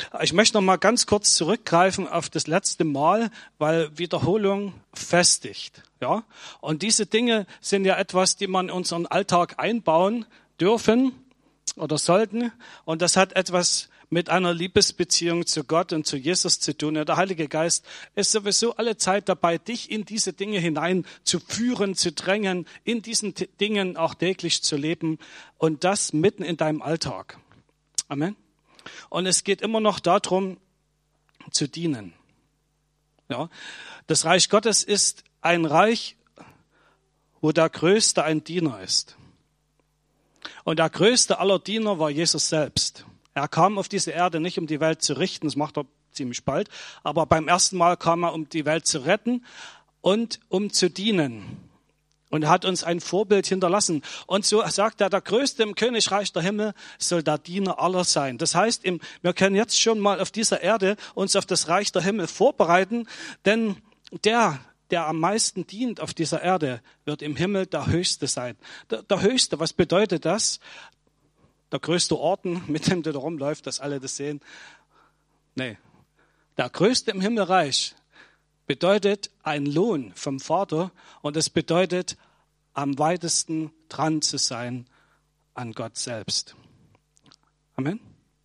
Ich möchte noch mal ganz kurz zurückgreifen auf das letzte Mal, weil Wiederholung festigt. Ja? Und diese Dinge sind ja etwas, die man in unseren Alltag einbauen dürfen oder sollten. Und das hat etwas mit einer Liebesbeziehung zu Gott und zu Jesus zu tun. Und der Heilige Geist ist sowieso alle Zeit dabei, dich in diese Dinge hinein zu führen, zu drängen, in diesen Dingen auch täglich zu leben und das mitten in deinem Alltag. Amen. Und es geht immer noch darum, zu dienen. Ja. Das Reich Gottes ist ein Reich, wo der Größte ein Diener ist. Und der größte aller Diener war Jesus selbst. Er kam auf diese Erde nicht, um die Welt zu richten, das macht er ziemlich bald, aber beim ersten Mal kam er, um die Welt zu retten und um zu dienen. Und er hat uns ein Vorbild hinterlassen. Und so sagt er, der Größte im Königreich der Himmel soll der Diener aller sein. Das heißt, wir können jetzt schon mal auf dieser Erde uns auf das Reich der Himmel vorbereiten, denn der am meisten dient auf dieser Erde, wird im Himmel der Höchste sein. Der Höchste, was bedeutet das? Der größte Orden, mit dem du da rumläufst, dass alle das sehen. Nee. Der Größte im Himmelreich bedeutet ein Lohn vom Vater und es bedeutet, am weitesten dran zu sein an Gott selbst. Amen.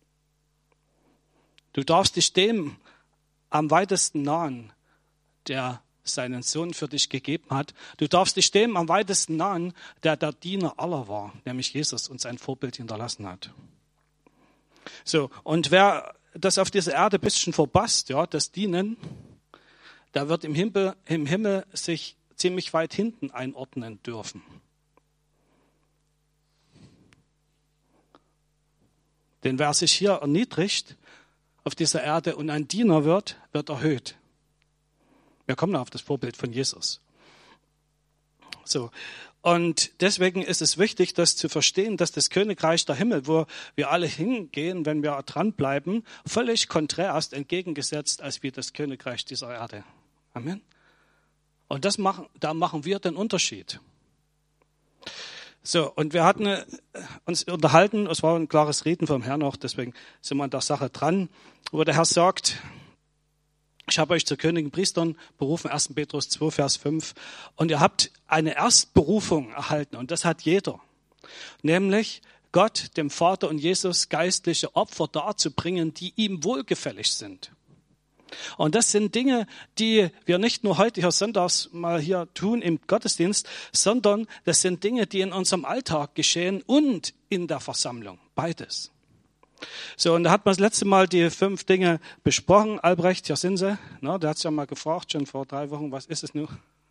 Du darfst dich dem am weitesten nahen, der seinen Sohn für dich gegeben hat. Du darfst dich dem am weitesten nahen, der Diener aller war, nämlich Jesus und sein Vorbild hinterlassen hat. So, und wer das auf dieser Erde ein bisschen verpasst, ja, das Dienen, der wird im Himmel sich ziemlich weit hinten einordnen dürfen. Denn wer sich hier erniedrigt auf dieser Erde und ein Diener wird erhöht. Wir kommen auf das Vorbild von Jesus. So. Und deswegen ist es wichtig, das zu verstehen, dass das Königreich der Himmel, wo wir alle hingehen, wenn wir dranbleiben, völlig konträr ist, entgegengesetzt als wie das Königreich dieser Erde. Amen. Und da machen wir den Unterschied. So, und wir hatten uns unterhalten, es war ein klares Reden vom Herrn noch, deswegen sind wir an der Sache dran, wo der Herr sagt, ich habe euch zu Königen Priestern berufen, 1. Petrus 2, Vers 5. Und ihr habt eine Erstberufung erhalten. Und das hat jeder. Nämlich Gott, dem Vater und Jesus geistliche Opfer darzubringen, die ihm wohlgefällig sind. Und das sind Dinge, die wir nicht nur heute hier sonntags mal hier tun im Gottesdienst, sondern das sind Dinge, die in unserem Alltag geschehen und in der Versammlung. Beides. So, und da hat man das letzte Mal die 5 Dinge besprochen. Albrecht, hier sind sie. Na, der hat es ja mal gefragt, schon vor 3 Wochen, was ist es nun?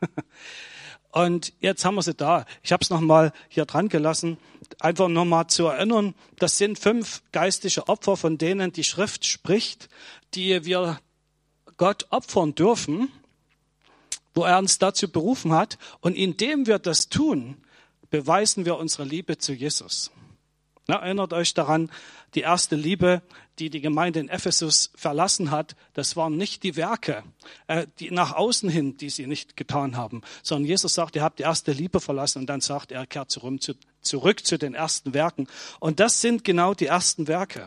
Und jetzt haben wir sie da. Ich habe es nochmal hier dran gelassen, einfach nochmal zu erinnern. Das sind 5 geistliche Opfer, von denen die Schrift spricht, die wir Gott opfern dürfen, wo er uns dazu berufen hat. Und indem wir das tun, beweisen wir unsere Liebe zu Jesus. Na, erinnert euch daran, die erste Liebe, die die Gemeinde in Ephesus verlassen hat, das waren nicht die Werke, die nach außen hin, die sie nicht getan haben, sondern Jesus sagt, ihr habt die erste Liebe verlassen und dann sagt er, kehrt zurück zu den ersten Werken. Und das sind genau die ersten Werke.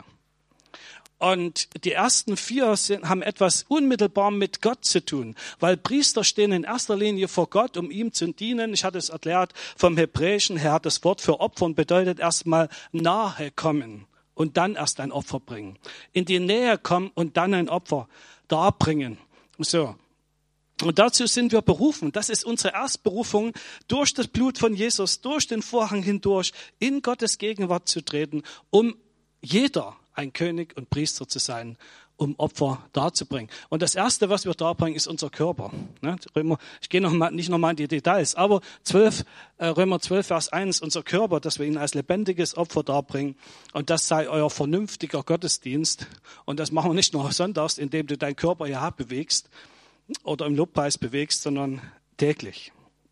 Und die ersten 4 haben etwas unmittelbar mit Gott zu tun, weil Priester stehen in erster Linie vor Gott, um ihm zu dienen. Ich hatte es erklärt, vom Hebräischen her, das Wort für Opfern bedeutet erstmal nahe kommen und dann erst ein Opfer bringen. In die Nähe kommen und dann ein Opfer darbringen. So. Und dazu sind wir berufen. Das ist unsere Erstberufung, durch das Blut von Jesus, durch den Vorhang hindurch, in Gottes Gegenwart zu treten, um jeder ein König und Priester zu sein, um Opfer darzubringen. Und das Erste, was wir darbringen, ist unser Körper. Ich gehe nicht nochmal in die Details, aber Römer 12, Vers 1, unser Körper, dass wir ihn als lebendiges Opfer darbringen. Und das sei euer vernünftiger Gottesdienst. Und das machen wir nicht nur sonntags, indem du deinen Körper ja bewegst oder im Lobpreis bewegst, sondern täglich.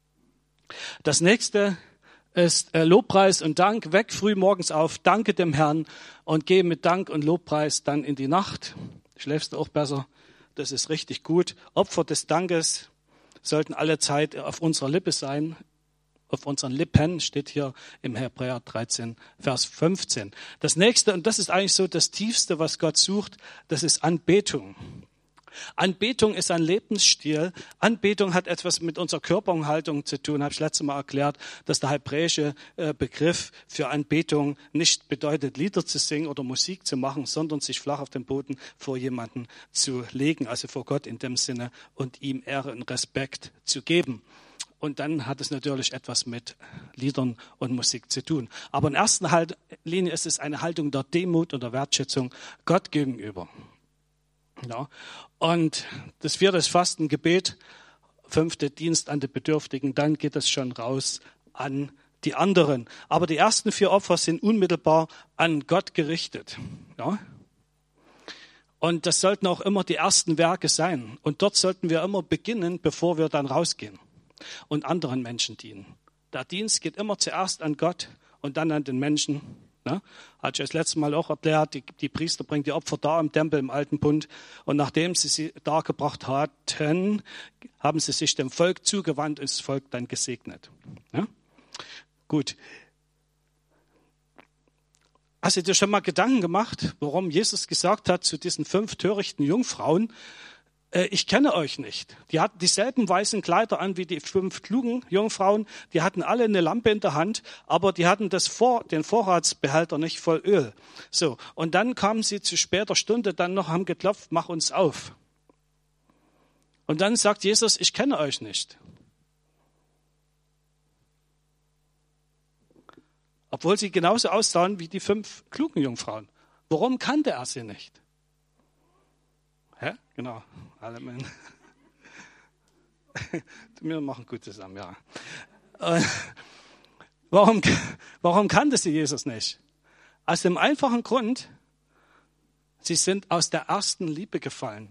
Das Nächste ist Lobpreis und Dank. Weg früh morgens auf, danke dem Herrn und geh mit Dank und Lobpreis dann in die Nacht. Schläfst du auch besser? Das ist richtig gut. Opfer des Dankes sollten alle Zeit auf unserer Lippe sein. auf unseren Lippen, steht hier im Hebräer 13, Vers 15. Das nächste, und das ist eigentlich so das Tiefste, was Gott sucht, das ist Anbetung. Anbetung ist ein Lebensstil. Anbetung hat etwas mit unserer Körperhaltung zu tun. Habe ich letztes Mal erklärt, dass der hebräische Begriff für Anbetung nicht bedeutet, Lieder zu singen oder Musik zu machen, sondern sich flach auf den Boden vor jemanden zu legen, also vor Gott in dem Sinne, und ihm Ehre und Respekt zu geben. Und dann hat es natürlich etwas mit Liedern und Musik zu tun. Aber in erster Linie ist es eine Haltung der Demut und der Wertschätzung Gott gegenüber. Ja. Und das 4. ist Fastengebet, 5. Dienst an die Bedürftigen, dann geht es schon raus an die anderen. Aber die ersten 4 Opfer sind unmittelbar an Gott gerichtet. Ja. Und das sollten auch immer die ersten Werke sein. Und dort sollten wir immer beginnen, bevor wir dann rausgehen und anderen Menschen dienen. Der Dienst geht immer zuerst an Gott und dann an den Menschen. Ne? Hatte ich das letzte Mal auch erklärt, die Priester bringen die Opfer dar im Tempel im Alten Bund und nachdem sie dargebracht hatten, haben sie sich dem Volk zugewandt und das Volk dann gesegnet. Ja? Gut. Hast du dir schon mal Gedanken gemacht, warum Jesus gesagt hat zu diesen 5 törichten Jungfrauen, ich kenne euch nicht. Die hatten dieselben weißen Kleider an wie die 5 klugen Jungfrauen. Die hatten alle eine Lampe in der Hand, aber die hatten den Vorratsbehälter nicht voll Öl. So, und dann kamen sie zu später Stunde dann noch, haben geklopft, mach uns auf. Und dann sagt Jesus, ich kenne euch nicht. Obwohl sie genauso aussahen wie die 5 klugen Jungfrauen. Warum kannte er sie nicht? Hä? Genau. Alle Männer. Wir machen gut zusammen, ja. Warum kannte sie Jesus nicht? Aus dem einfachen Grund, sie sind aus der ersten Liebe gefallen.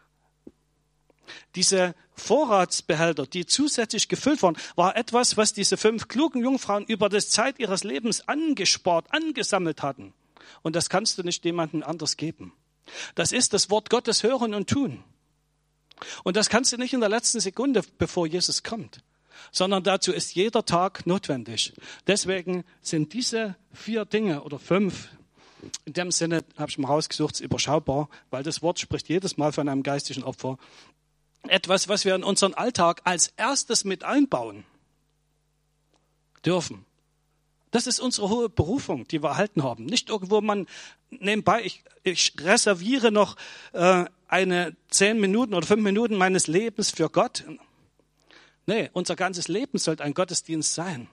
Diese Vorratsbehälter, die zusätzlich gefüllt waren, war etwas, was diese 5 klugen Jungfrauen über die Zeit ihres Lebens angespart, angesammelt hatten. Und das kannst du nicht jemandem anders geben. Das ist das Wort Gottes hören und tun. Und das kannst du nicht in der letzten Sekunde, bevor Jesus kommt, sondern dazu ist jeder Tag notwendig. Deswegen sind diese 4 Dinge oder 5, in dem Sinne habe ich mal rausgesucht, überschaubar, weil das Wort spricht jedes Mal von einem geistigen Opfer. Etwas, was wir in unseren Alltag als erstes mit einbauen dürfen. Das ist unsere hohe Berufung, die wir erhalten haben. Nicht irgendwo man nebenbei, ich reserviere noch eine 10 Minuten oder 5 Minuten meines Lebens für Gott. Nee, unser ganzes Leben sollte ein Gottesdienst sein.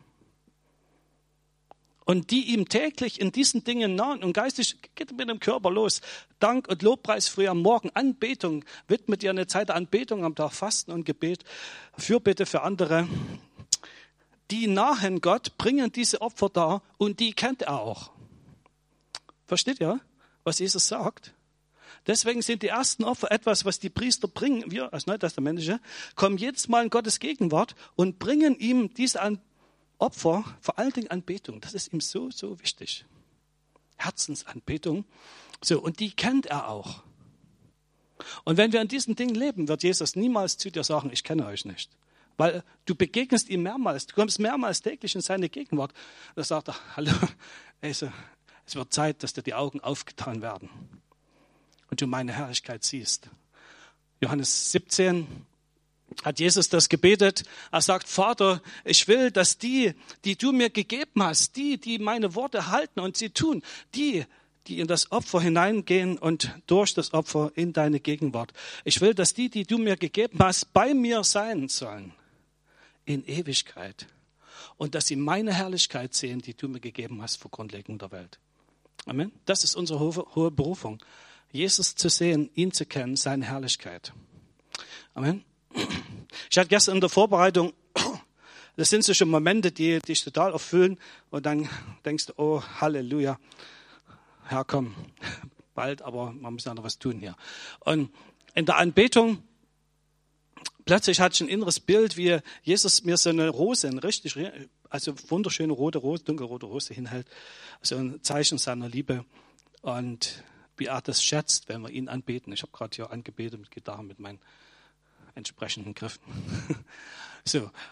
Und die ihm täglich in diesen Dingen nahen und geistig geht mit dem Körper los. Dank und Lobpreis früh am Morgen, Anbetung, widmet ihr eine Zeit der Anbetung am Tag, Fasten und Gebet, Fürbitte für andere. Die nahen Gott, bringen diese Opfer dar und die kennt er auch. Versteht ihr, was Jesus sagt? Deswegen sind die ersten Opfer etwas, was die Priester bringen. Wir als Neutestamentliche kommen jedes Mal in Gottes Gegenwart und bringen ihm diese Opfer, vor allen Dingen Anbetung. Das ist ihm so, so wichtig. Herzensanbetung. So, und die kennt er auch. Und wenn wir in diesen Dingen leben, wird Jesus niemals zu dir sagen, ich kenne euch nicht. Weil du begegnest ihm mehrmals, du kommst mehrmals täglich in seine Gegenwart. Da sagt er, hallo, also, es wird Zeit, dass dir die Augen aufgetan werden und du meine Herrlichkeit siehst. Johannes 17 hat Jesus das gebetet. Er sagt, Vater, ich will, dass die du mir gegeben hast, die meine Worte halten und sie tun, die in das Opfer hineingehen und durch das Opfer in deine Gegenwart. Ich will, dass die du mir gegeben hast, bei mir sein sollen. In Ewigkeit. Und dass sie meine Herrlichkeit sehen, die du mir gegeben hast vor Grundlegung der Welt. Amen. Das ist unsere hohe Berufung. Jesus zu sehen, ihn zu kennen, seine Herrlichkeit. Amen. Ich hatte gestern in der Vorbereitung, das sind solche Momente, die dich total erfüllen und dann denkst du, oh Halleluja, Herr komm, bald, aber man muss ja noch was tun hier. Und in der Anbetung plötzlich hatte ich ein inneres Bild, wie Jesus mir so eine Rose, also wunderschöne rote Rose, dunkelrote Rose hinhält. Also ein Zeichen seiner Liebe. Und wie er das schätzt, wenn wir ihn anbeten. Ich habe gerade hier angebetet mit Gitarre, mit meinen entsprechenden Griffen. So.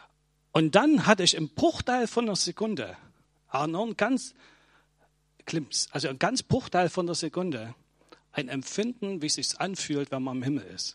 Und dann hatte ich im Bruchteil von einer Sekunde, also ein ganz Bruchteil von einer Sekunde, ein Empfinden, wie es sich anfühlt, wenn man im Himmel ist.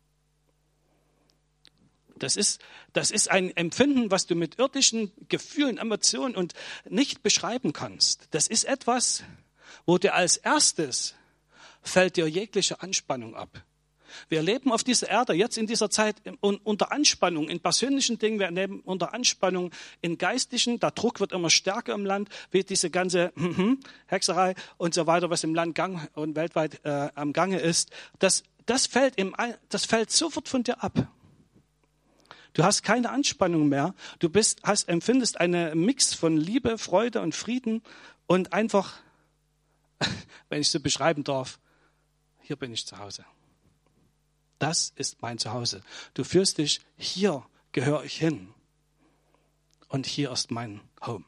Das ist ein Empfinden, was du mit irdischen Gefühlen, Emotionen und nicht beschreiben kannst. Das ist etwas, wo dir als erstes fällt dir jegliche Anspannung ab. Wir leben auf dieser Erde jetzt in dieser Zeit unter Anspannung, in persönlichen Dingen, wir leben unter Anspannung in geistlichen, der Druck wird immer stärker im Land, wie diese ganze Hexerei und so weiter, was im Land und weltweit am Gange ist. Das fällt sofort von dir ab. Du hast keine Anspannung mehr. Du empfindest einen Mix von Liebe, Freude und Frieden und einfach, wenn ich so beschreiben darf, hier bin ich zu Hause. Das ist mein Zuhause. Du fühlst dich, hier gehöre ich hin. Und hier ist mein Home.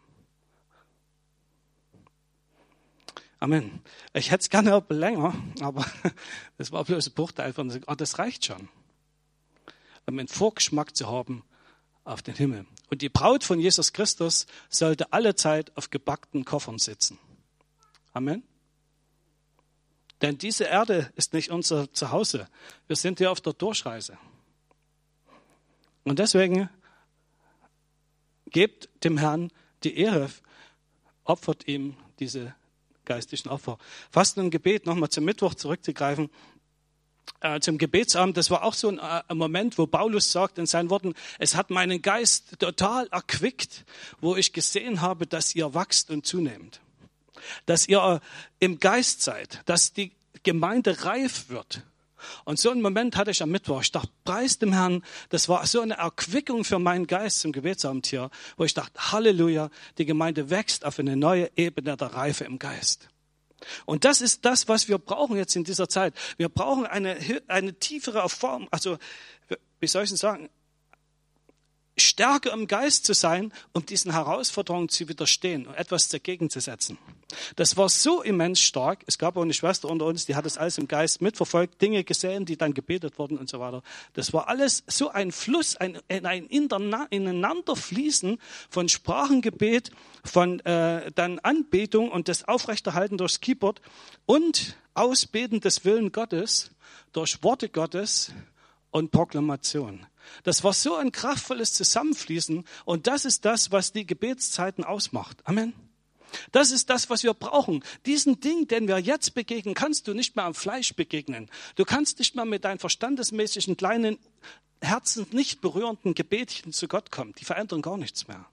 Amen. Ich hätte es gerne länger, aber das war bloß ein Bruchteil von das reicht schon. Um einen Vorgeschmack zu haben auf den Himmel. Und die Braut von Jesus Christus sollte alle Zeit auf gebackten Koffern sitzen. Amen. Denn diese Erde ist nicht unser Zuhause. Wir sind hier auf der Durchreise. Und deswegen gebt dem Herrn die Ehre, opfert ihm diese geistlichen Opfer. Fasten und Gebet, nochmal zum Mittwoch zurückzugreifen. Zum Gebetsabend, das war auch so ein Moment, wo Paulus sagt in seinen Worten, es hat meinen Geist total erquickt, wo ich gesehen habe, dass ihr wachst und zunehmt. Dass ihr im Geist seid, dass die Gemeinde reif wird. Und so einen Moment hatte ich am Mittwoch. Ich dachte, preis dem Herrn, das war so eine Erquickung für meinen Geist zum Gebetsabend hier, wo ich dachte, Halleluja, die Gemeinde wächst auf eine neue Ebene der Reife im Geist. Und das ist das, was wir brauchen jetzt in dieser Zeit. Wir brauchen eine tiefere Erfahrung, also wie soll ich denn sagen, stärker im Geist zu sein, um diesen Herausforderungen zu widerstehen und etwas dagegen zu setzen. Das war so immens stark. Es gab auch eine Schwester unter uns, die hat das alles im Geist mitverfolgt, Dinge gesehen, die dann gebetet wurden und so weiter. Das war alles so ein Fluss, ein Ineinanderfließen von Sprachengebet, von dann Anbetung und das Aufrechterhalten durchs Keyboard und Ausbeten des Willen Gottes durch Worte Gottes und Proklamation. Das war so ein kraftvolles Zusammenfließen und das ist das, was die Gebetszeiten ausmacht. Amen. Das ist das, was wir brauchen. Diesen Ding, den wir jetzt begegnen, kannst du nicht mehr am Fleisch begegnen. Du kannst nicht mehr mit deinen verstandesmäßigen kleinen Herzen nicht berührenden Gebetchen zu Gott kommen. Die verändern gar nichts mehr.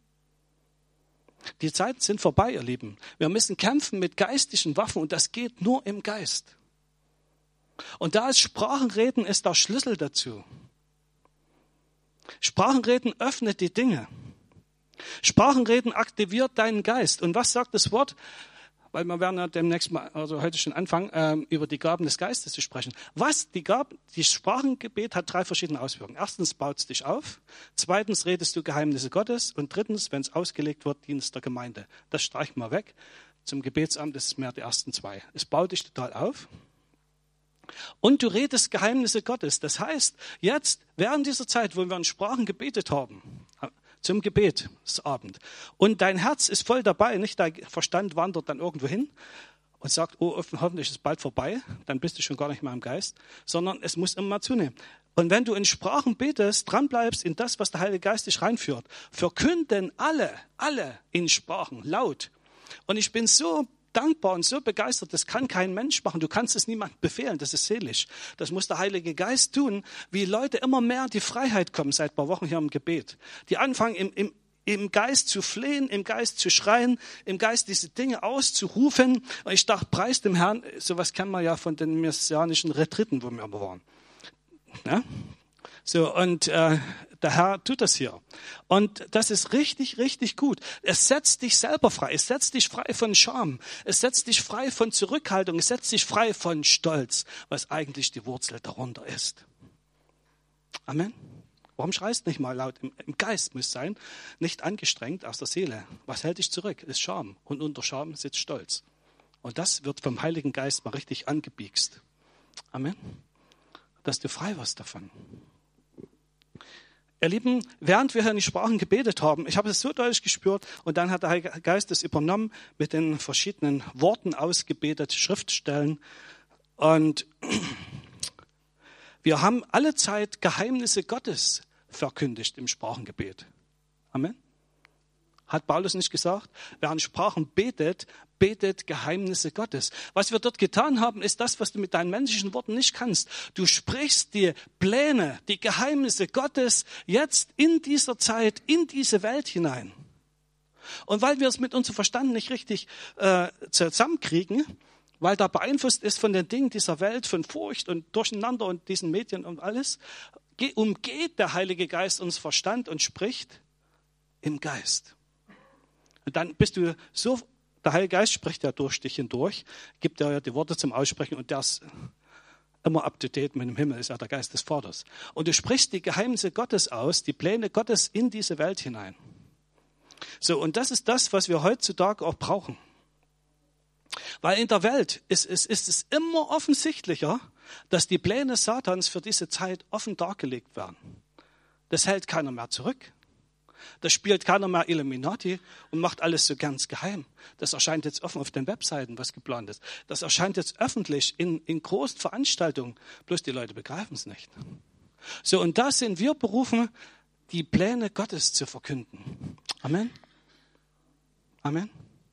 Die Zeiten sind vorbei, ihr Lieben. Wir müssen kämpfen mit geistlichen Waffen und das geht nur im Geist. Und da ist Sprachenreden ist der Schlüssel dazu. Sprachenreden öffnet die Dinge. Sprachenreden aktiviert deinen Geist. Und was sagt das Wort? Weil wir werden ja demnächst mal, also heute schon anfangen, über die Gaben des Geistes zu sprechen. Die Sprachengebet hat 3 verschiedene Auswirkungen. Erstens baut es dich auf. Zweitens redest du Geheimnisse Gottes. Und drittens, wenn es ausgelegt wird, dienst der Gemeinde. Das streichen wir weg. Zum Gebetsamt ist es mehr die ersten 2. Es baut dich total auf. Und du redest Geheimnisse Gottes. Das heißt, jetzt, während dieser Zeit, wo wir in Sprachen gebetet haben, zum Gebetsabend, und dein Herz ist voll dabei, nicht dein Verstand wandert dann irgendwo hin und sagt, oh, hoffentlich ist es bald vorbei, dann bist du schon gar nicht mehr im Geist, sondern es muss immer zunehmen. Und wenn du in Sprachen betest, dranbleibst in das, was der Heilige Geist dich reinführt, verkünden alle in Sprachen, laut. Und ich bin so dankbar und so begeistert, das kann kein Mensch machen. Du kannst es niemandem befehlen, das ist seelisch. Das muss der Heilige Geist tun, wie Leute immer mehr in die Freiheit kommen, seit ein paar Wochen hier im Gebet. Die anfangen im Geist zu flehen, im Geist zu schreien, im Geist diese Dinge auszurufen. Und ich dachte, preis dem Herrn, sowas kennen wir ja von den messianischen Retriten, wo wir immer waren. Ja? So, und der Herr tut das hier. Und das ist richtig, richtig gut. Es setzt dich selber frei. Es setzt dich frei von Scham. Es setzt dich frei von Zurückhaltung. Es setzt dich frei von Stolz, was eigentlich die Wurzel darunter ist. Amen. Warum schreist du nicht mal laut? Im Geist muss sein, nicht angestrengt aus der Seele. Was hält dich zurück? Ist Scham. Und unter Scham sitzt Stolz. Und das wird vom Heiligen Geist mal richtig angebiegst. Amen. Dass du frei wirst davon. Ihr Lieben, während wir hier in die Sprachen gebetet haben, ich habe es so deutlich gespürt und dann hat der Heilige Geist es übernommen, mit den verschiedenen Worten ausgebetet, Schriftstellen. Und wir haben alle Zeit Geheimnisse Gottes verkündigt im Sprachengebet. Amen. Hat Paulus nicht gesagt? Wer an Sprachen betet, betet Geheimnisse Gottes. Was wir dort getan haben, ist das, was du mit deinen menschlichen Worten nicht kannst. Du sprichst die Pläne, die Geheimnisse Gottes jetzt in dieser Zeit, in diese Welt hinein. Und weil wir es mit unserem Verstand nicht richtig zusammenkriegen, weil da beeinflusst ist von den Dingen dieser Welt, von Furcht und Durcheinander und diesen Medien und alles, umgeht der Heilige Geist uns Verstand und spricht im Geist. Und dann bist du so, der Heilige Geist spricht ja durch dich hindurch, gibt ja die Worte zum Aussprechen und der ist immer up to date mit dem Himmel, ist ja der Geist des Vaters. Und du sprichst die Geheimnisse Gottes aus, die Pläne Gottes in diese Welt hinein. So, und das ist das, was wir heutzutage auch brauchen. Weil in der Welt ist es immer offensichtlicher, dass die Pläne Satans für diese Zeit offen dargelegt werden. Das hält keiner mehr zurück. Das spielt keiner mehr Illuminati und macht alles so ganz geheim. Das erscheint jetzt offen auf den Webseiten, was geplant ist. Das erscheint jetzt öffentlich in großen Veranstaltungen. Bloß die Leute begreifen es nicht. So, und da sind wir berufen, die Pläne Gottes zu verkünden. Amen. Amen.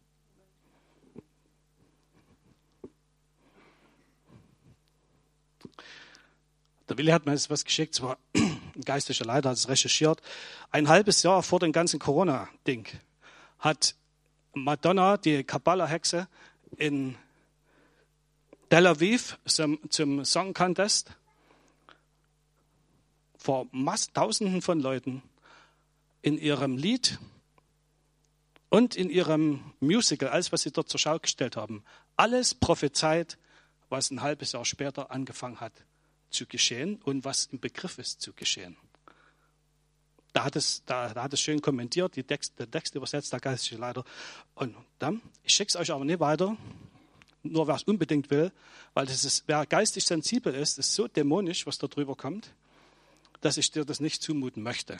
Der Willi hat mir jetzt was geschickt, es war ein geistlicher Leiter, hat es recherchiert. Ein halbes Jahr vor dem ganzen Corona-Ding hat Madonna, die Kabbala-Hexe, in Tel Aviv zum Song Contest vor Tausenden von Leuten in ihrem Lied und in ihrem Musical, alles, was sie dort zur Schau gestellt haben, alles prophezeit, was ein halbes Jahr später angefangen hat zu geschehen und was im Begriff ist zu geschehen. Da hat es schön kommentiert, der Text übersetzt, der geistliche Leiter. Und dann, ich schicke es euch aber nicht weiter, nur wer es unbedingt will, weil wer geistig sensibel ist so dämonisch, was da drüber kommt, dass ich dir das nicht zumuten möchte.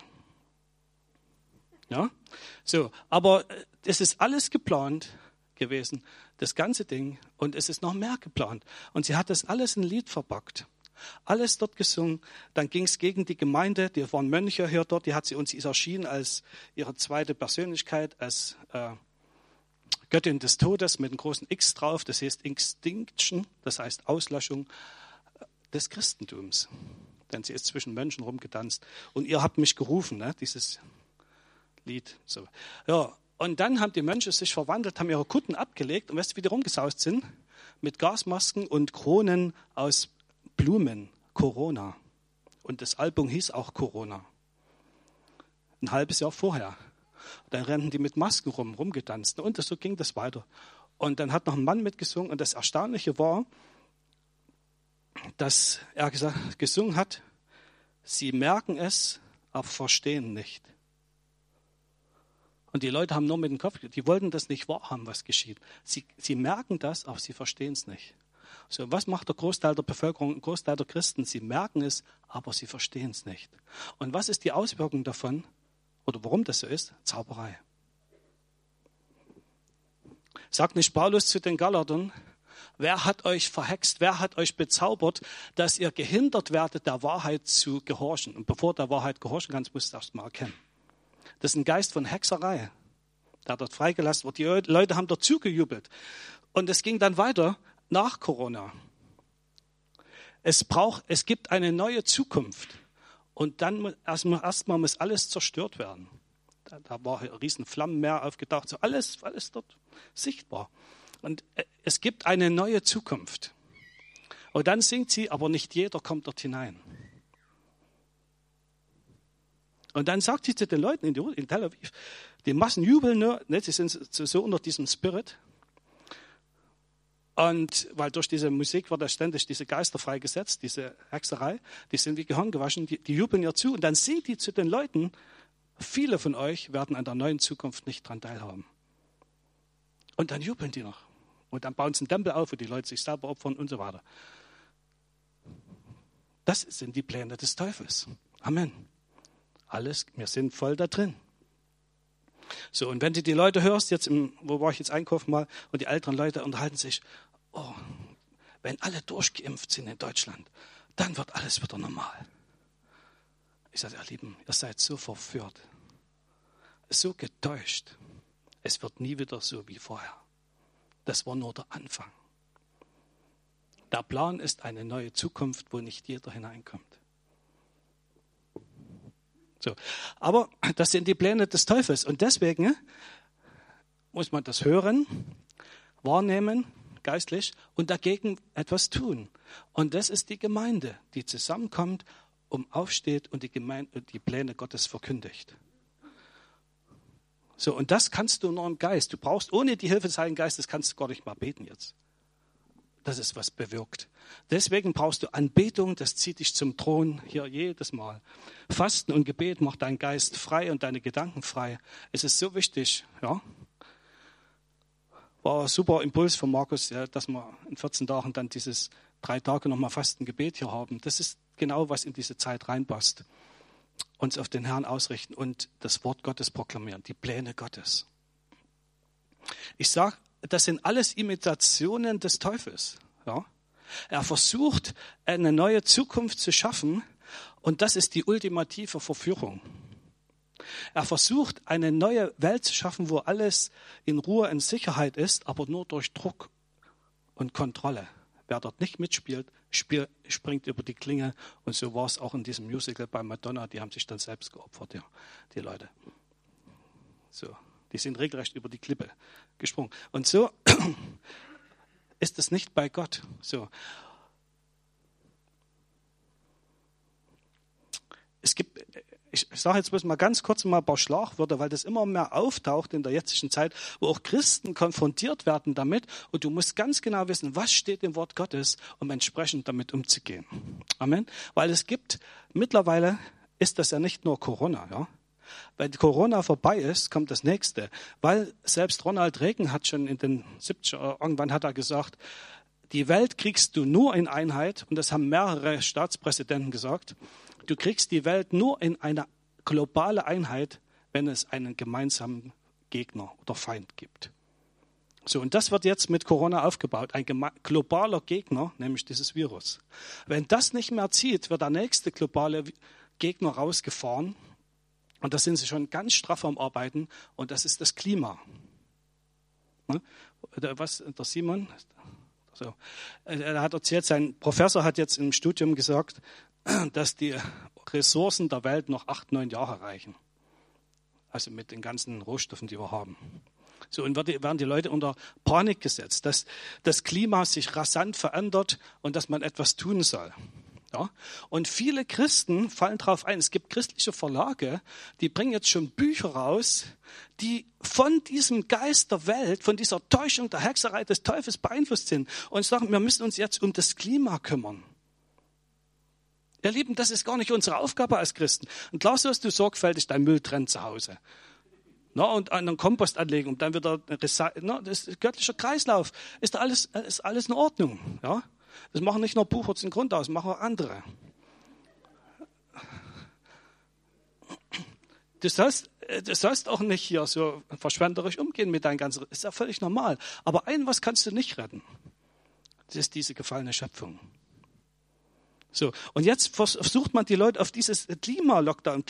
Ja? So, aber es ist alles geplant gewesen, das ganze Ding, und es ist noch mehr geplant. Und sie hat das alles in ein Lied verpackt. Alles dort gesungen. Dann ging es gegen die Gemeinde, die waren Mönche hier dort, die hat sie uns erschienen als ihre zweite Persönlichkeit, als Göttin des Todes mit einem großen X drauf, das heißt Extinction, das heißt Auslöschung des Christentums. Denn sie ist zwischen Menschen rumgetanzt. Und ihr habt mich gerufen, ne, dieses Lied. So. Ja, und dann haben die Mönche sich verwandelt, haben ihre Kutten abgelegt und weißt du, wie die rumgesaust sind? Mit Gasmasken und Kronen aus Blumen, Corona. Und das Album hieß auch Corona. Ein halbes Jahr vorher. Dann rannten die mit Masken rumgetanzt. Und so ging das weiter. Und dann hat noch ein Mann mitgesungen. Und das Erstaunliche war, dass er gesungen hat, sie merken es, aber verstehen nicht. Und die Leute haben nur mit dem Kopf, die wollten das nicht wahrhaben, was geschieht. Sie merken das, aber sie verstehen es nicht. So, was macht der Großteil der Bevölkerung, der Großteil der Christen? Sie merken es, aber sie verstehen es nicht. Und was ist die Auswirkung davon? Oder warum das so ist? Zauberei. Sagt nicht Paulus zu den Galatern, wer hat euch verhext, wer hat euch bezaubert, dass ihr gehindert werdet, der Wahrheit zu gehorchen? Und bevor der Wahrheit gehorchen kannst, musst du erst mal erkennen. Das ist ein Geist von Hexerei, der dort freigelassen wird. Die Leute haben dort zugejubelt. Und es ging dann weiter nach Corona. Es gibt eine neue Zukunft. Und dann erstmal muss alles zerstört werden. Da war ein riesen Flammenmeer aufgetaucht, so alles dort sichtbar. Und es gibt eine neue Zukunft. Und dann singt sie, aber nicht jeder kommt dort hinein. Und dann sagt sie zu den Leuten in Tel Aviv, die Massen jubeln nur, ne, sie sind so unter diesem Spirit. Und weil durch diese Musik wird ja ständig diese Geister freigesetzt, diese Hexerei, die sind wie Gehirn gewaschen, die jubeln ihr zu. Und dann singt die zu den Leuten, viele von euch werden an der neuen Zukunft nicht dran teilhaben. Und dann jubeln die noch. Und dann bauen sie einen Tempel auf, wo die Leute sich selber opfern und so weiter. Das sind die Pläne des Teufels. Amen. wir sind voll da drin. So, und wenn du die Leute hörst, wo war ich jetzt einkaufen mal, und die älteren Leute unterhalten sich, oh, wenn alle durchgeimpft sind in Deutschland, dann wird alles wieder normal. Ich sage, ihr Lieben, ihr seid so verführt, so getäuscht. Es wird nie wieder so wie vorher. Das war nur der Anfang. Der Plan ist eine neue Zukunft, wo nicht jeder hineinkommt. So. Aber das sind die Pläne des Teufels. Und deswegen muss man das hören, wahrnehmen, geistlich, und dagegen etwas tun. Und das ist die Gemeinde, die zusammenkommt, aufsteht und die Pläne Gottes verkündigt. So, und das kannst du nur im Geist. Du brauchst ohne die Hilfe des Heiligen Geistes, kannst du gar nicht mal beten jetzt. Das ist was bewirkt. Deswegen brauchst du Anbetung, das zieht dich zum Thron hier jedes Mal. Fasten und Gebet macht deinen Geist frei und deine Gedanken frei. Es ist so wichtig, ja. War ein super Impuls von Markus, ja, dass wir in 14 Tagen dann dieses 3 Tage nochmal Fasten Gebet hier haben. Das ist genau, was in diese Zeit reinpasst. Uns auf den Herrn ausrichten und das Wort Gottes proklamieren, die Pläne Gottes. Ich sage, das sind alles Imitationen des Teufels. Ja? Er versucht, eine neue Zukunft zu schaffen und das ist die ultimative Verführung. Er versucht, eine neue Welt zu schaffen, wo alles in Ruhe und Sicherheit ist, aber nur durch Druck und Kontrolle. Wer dort nicht mitspielt, springt über die Klinge. Und so war es auch in diesem Musical bei Madonna. Die haben sich dann selbst geopfert, ja, die Leute. So, die sind regelrecht über die Klippe gesprungen. Und so ist es nicht bei Gott. So. Ich sage jetzt bloß mal ganz kurz mal ein paar Schlagwörter, weil das immer mehr auftaucht in der jetzigen Zeit, wo auch Christen konfrontiert werden damit. Und du musst ganz genau wissen, was steht im Wort Gottes, um entsprechend damit umzugehen. Amen. Weil mittlerweile ist das ja nicht nur Corona. Ja? Wenn Corona vorbei ist, kommt das Nächste. Weil selbst Ronald Reagan hat schon in den 70er, irgendwann hat er gesagt, die Welt kriegst du nur in Einheit. Und das haben mehrere Staatspräsidenten gesagt. Du kriegst die Welt nur in eine globale Einheit, wenn es einen gemeinsamen Gegner oder Feind gibt. So, und das wird jetzt mit Corona aufgebaut. Ein globaler Gegner, nämlich dieses Virus. Wenn das nicht mehr zieht, wird der nächste globale Gegner rausgefahren. Und da sind sie schon ganz straff am Arbeiten. Und das ist das Klima. Was, der Simon? So. Er hat erzählt, sein Professor hat jetzt im Studium gesagt, dass die Ressourcen der Welt noch 8-9 Jahre reichen. Also mit den ganzen Rohstoffen, die wir haben. So, und werden die Leute unter Panik gesetzt, dass das Klima sich rasant verändert und dass man etwas tun soll. Ja? Und viele Christen fallen darauf ein. Es gibt christliche Verlage, die bringen jetzt schon Bücher raus, die von diesem Geist der Welt, von dieser Täuschung der Hexerei des Teufels beeinflusst sind und sagen, wir müssen uns jetzt um das Klima kümmern. Ihr Lieben, das ist gar nicht unsere Aufgabe als Christen. Und klar sollst du sorgfältig deinen Müll trennen zu Hause. Und einen Kompost anlegen und dann wieder, das ist göttlicher Kreislauf. Ist alles in Ordnung. Ja? Das machen nicht nur Buchholz in Grundhaus, das machen auch andere. Du sollst auch nicht hier so verschwenderisch umgehen mit deinem ganzen, ist ja völlig normal. Aber was kannst du nicht retten. Das ist diese gefallene Schöpfung. So, und jetzt versucht man die Leute auf dieses Klima-Lockdown,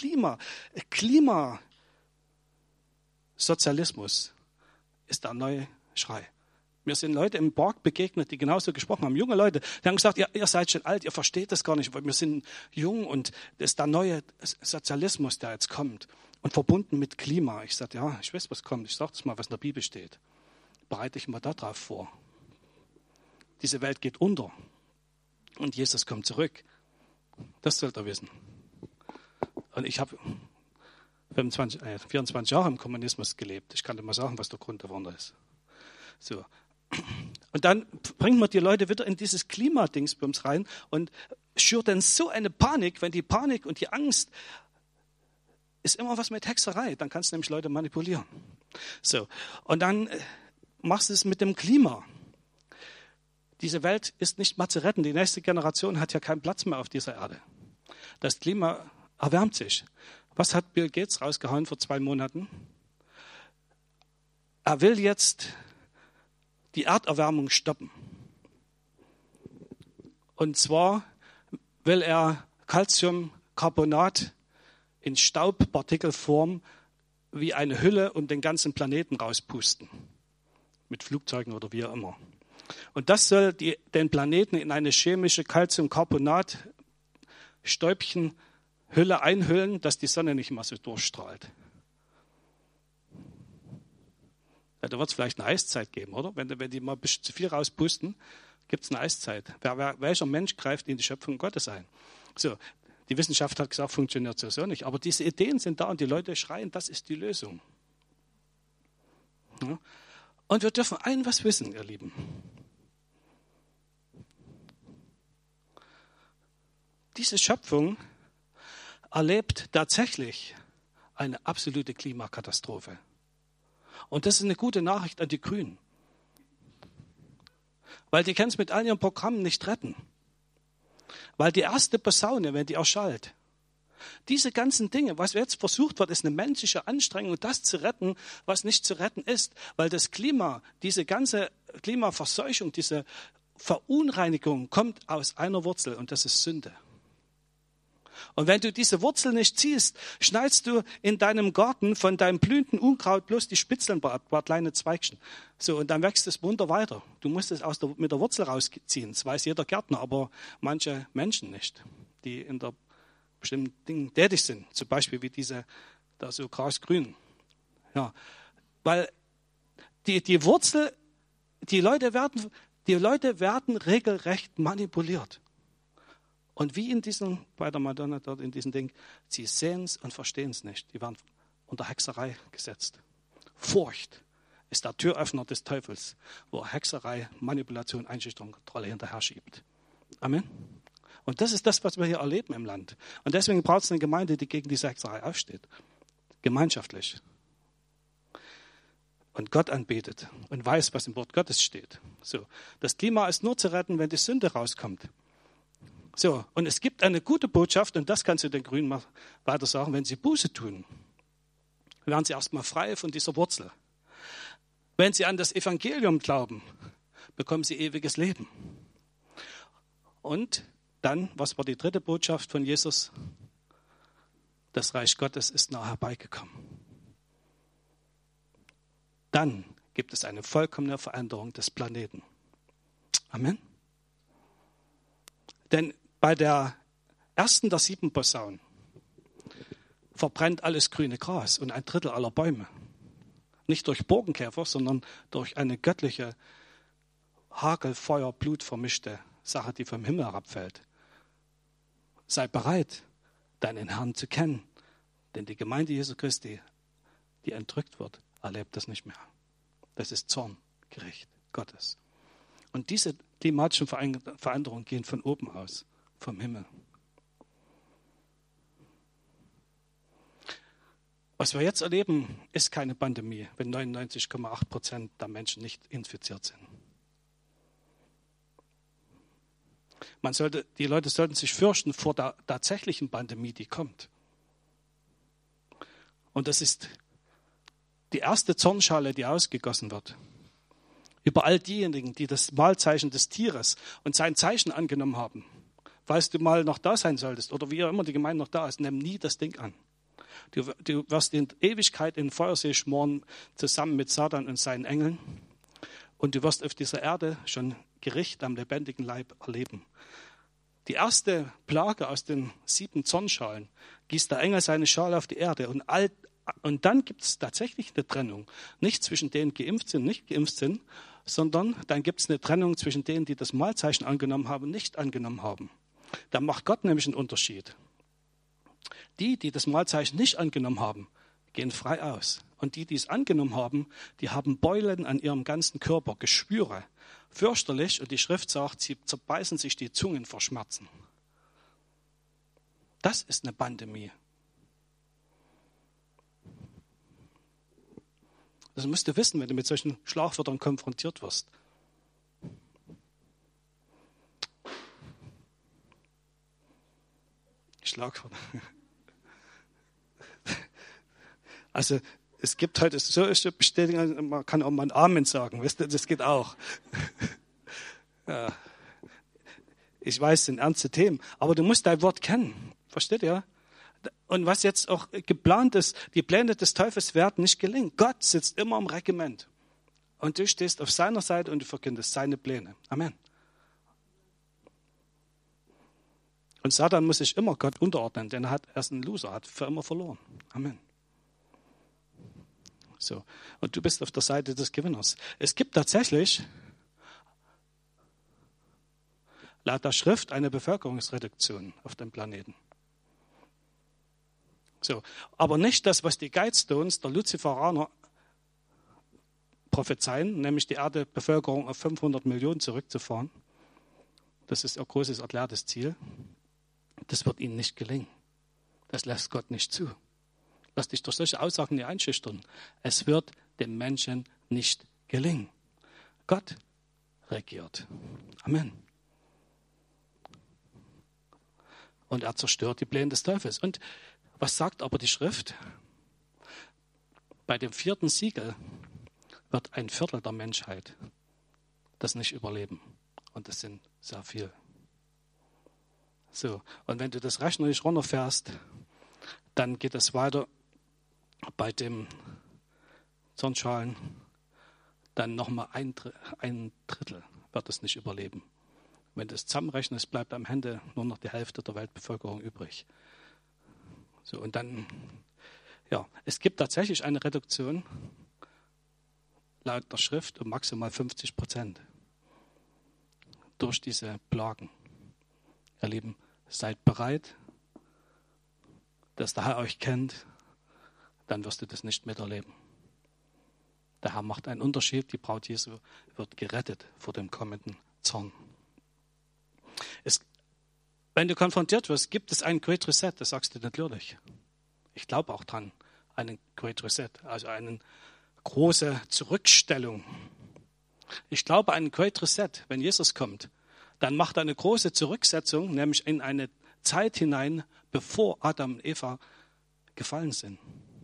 Klimasozialismus ist der neue Schrei. Mir sind Leute im Park begegnet, die genauso gesprochen haben, junge Leute, die haben gesagt, ihr seid schon alt, ihr versteht das gar nicht, weil wir sind jung und das ist der neue Sozialismus, der jetzt kommt und verbunden mit Klima. Ich sage, ja, ich weiß, was kommt, ich sage das mal, was in der Bibel steht. Bereite dich mal darauf vor. Diese Welt geht unter. Und Jesus kommt zurück. Das sollt ihr wissen. Und ich habe 24 Jahre im Kommunismus gelebt. Ich kann dir mal sagen, was der Grund davon ist. So. Und dann bringt man die Leute wieder in dieses Klimadingsbums rein und schürt dann so eine Panik, wenn die Panik und die Angst ist immer was mit Hexerei. Dann kannst du nämlich Leute manipulieren. So. Und dann machst du es mit dem Klima. Diese Welt ist nicht mehr zu retten. Die nächste Generation hat ja keinen Platz mehr auf dieser Erde. Das Klima erwärmt sich. Was hat Bill Gates rausgehauen vor 2 Monaten? Er will jetzt die Erderwärmung stoppen. Und zwar will er Calciumcarbonat in Staubpartikelform wie eine Hülle um den ganzen Planeten rauspusten. Mit Flugzeugen oder wie auch immer. Und das soll den Planeten in eine chemische Calciumcarbonat-Stäubchenhülle einhüllen, dass die Sonne nicht mehr so durchstrahlt. Ja, da wird es vielleicht eine Eiszeit geben, oder? Wenn die mal ein bisschen zu viel rauspusten, gibt es eine Eiszeit. Welcher Mensch greift in die Schöpfung Gottes ein? So, die Wissenschaft hat gesagt, funktioniert so nicht. Aber diese Ideen sind da und die Leute schreien, das ist die Lösung. Ja? Und wir dürfen was wissen, ihr Lieben. Diese Schöpfung erlebt tatsächlich eine absolute Klimakatastrophe. Und das ist eine gute Nachricht an die Grünen. Weil die können es mit all ihren Programmen nicht retten. Weil die erste Posaune, wenn die erschallt, diese ganzen Dinge, was jetzt versucht wird, ist eine menschliche Anstrengung, das zu retten, was nicht zu retten ist. Weil das Klima, diese ganze Klimaverseuchung, diese Verunreinigung kommt aus einer Wurzel und das ist Sünde. Und wenn du diese Wurzel nicht ziehst, schneidest du in deinem Garten von deinem blühenden Unkraut bloß die Spitzeln, paar kleine Zweigchen. So, und dann wächst es munter weiter. Du musst es mit der Wurzel rausziehen. Das weiß jeder Gärtner, aber manche Menschen nicht, die in der bestimmten Dingen tätig sind. Zum Beispiel wie diese, da so grasgrün. Ja, weil die Wurzel, die Leute werden regelrecht manipuliert. Und wie bei der Madonna dort in diesem Ding, sie sehen es und verstehen es nicht. Die werden unter Hexerei gesetzt. Furcht ist der Türöffner des Teufels, wo er Hexerei, Manipulation, Einschüchterung, Kontrolle hinterher schiebt. Amen. Und das ist das, was wir hier erleben im Land. Und deswegen braucht es eine Gemeinde, die gegen diese Hexerei aufsteht. Gemeinschaftlich. Und Gott anbetet und weiß, was im Wort Gottes steht. So, das Klima ist nur zu retten, wenn die Sünde rauskommt. So, und es gibt eine gute Botschaft, und das kannst du den Grünen mal weiter sagen, wenn sie Buße tun, werden sie erstmal frei von dieser Wurzel. Wenn sie an das Evangelium glauben, bekommen sie ewiges Leben. Und dann, was war die dritte Botschaft von Jesus? Das Reich Gottes ist nah herbeigekommen. Dann gibt es eine vollkommene Veränderung des Planeten. Amen. Denn bei der ersten der 7 Posaunen verbrennt alles grüne Gras und 1/3 aller Bäume. Nicht durch Borkenkäfer, sondern durch eine göttliche, Hagel, Feuer, Blut vermischte Sache, die vom Himmel herabfällt. Sei bereit, deinen Herrn zu kennen. Denn die Gemeinde Jesu Christi, die entrückt wird, erlebt das nicht mehr. Das ist Zorn, Gericht Gottes. Und diese klimatischen Veränderungen gehen von oben aus, vom Himmel. Was wir jetzt erleben, ist keine Pandemie, wenn 99,8% der Menschen nicht infiziert sind. Die Leute sollten sich fürchten vor der tatsächlichen Pandemie, die kommt. Und das ist die erste Zornschale, die ausgegossen wird. Über all diejenigen, die das Mahlzeichen des Tieres und sein Zeichen angenommen haben. Falls du mal noch da sein solltest oder wie auch immer die Gemeinde noch da ist, nimm nie das Ding an. Du wirst in Ewigkeit in den Feuersee schmoren, zusammen mit Satan und seinen Engeln. Und du wirst auf dieser Erde schon Gericht am lebendigen Leib erleben. Die erste Plage aus den 7 Zornschalen gießt der Engel seine Schale auf die Erde. Und dann gibt es tatsächlich eine Trennung. Nicht zwischen denen, die geimpft sind und nicht geimpft sind, sondern dann gibt es eine Trennung zwischen denen, die das Mahlzeichen angenommen haben und nicht angenommen haben. Da macht Gott nämlich einen Unterschied. Die das Mahlzeichen nicht angenommen haben, gehen frei aus. Und die es angenommen haben, die haben Beulen an ihrem ganzen Körper, Geschwüre. Fürchterlich, und die Schrift sagt, sie zerbeißen sich die Zungen vor Schmerzen. Das ist eine Pandemie. Das musst du wissen, wenn du mit solchen Schlagwörtern konfrontiert wirst. Schlagwörter. Also es gibt heute solche Bestätigungen, man kann auch mal ein Amen sagen, weißt du, das geht auch. Ja. Ich weiß, das sind ernste Themen, aber du musst dein Wort kennen. Versteht ihr? Und was jetzt auch geplant ist, die Pläne des Teufels werden nicht gelingen. Gott sitzt immer im Regiment. Und du stehst auf seiner Seite und du verkündest seine Pläne. Amen. Und Satan muss sich immer Gott unterordnen, denn er ist ein Loser, hat für immer verloren. Amen. So. Und du bist auf der Seite des Gewinners. Es gibt tatsächlich laut der Schrift eine Bevölkerungsreduktion auf dem Planeten. So. Aber nicht das, was die Guidestones, der Luziferaner, prophezeien, nämlich die Erdbevölkerung auf 500 Millionen zurückzufahren. Das ist ihr großes erklärtes Ziel. Das wird ihnen nicht gelingen. Das lässt Gott nicht zu. Lass dich durch solche Aussagen nicht einschüchtern. Es wird dem Menschen nicht gelingen. Gott regiert. Amen. Und er zerstört die Pläne des Teufels. Und was sagt aber die Schrift? Bei dem 4. Siegel wird ein Viertel der Menschheit das nicht überleben. Und das sind sehr viel. So, und wenn du das rechnerisch runterfährst, dann geht es weiter bei dem Zornschalen, dann nochmal ein Drittel wird es nicht überleben. Wenn du es zusammenrechnest, bleibt am Ende nur noch die Hälfte der Weltbevölkerung übrig. So, und dann, ja, es gibt tatsächlich eine Reduktion laut der Schrift um maximal 50% durch diese Plagen. Ihr Lieben, seid bereit, dass der Herr euch kennt, dann wirst du das nicht miterleben. Der Herr macht einen Unterschied, die Braut Jesu wird gerettet vor dem kommenden Zorn. Wenn du konfrontiert wirst, gibt es einen Great Reset, das sagst du natürlich. Ich glaube auch dran, einen Great Reset, also eine große Zurückstellung. Ich glaube an einen Great Reset, wenn Jesus kommt, dann macht er eine große Zurücksetzung, nämlich in eine Zeit hinein, bevor Adam und Eva gefallen sind.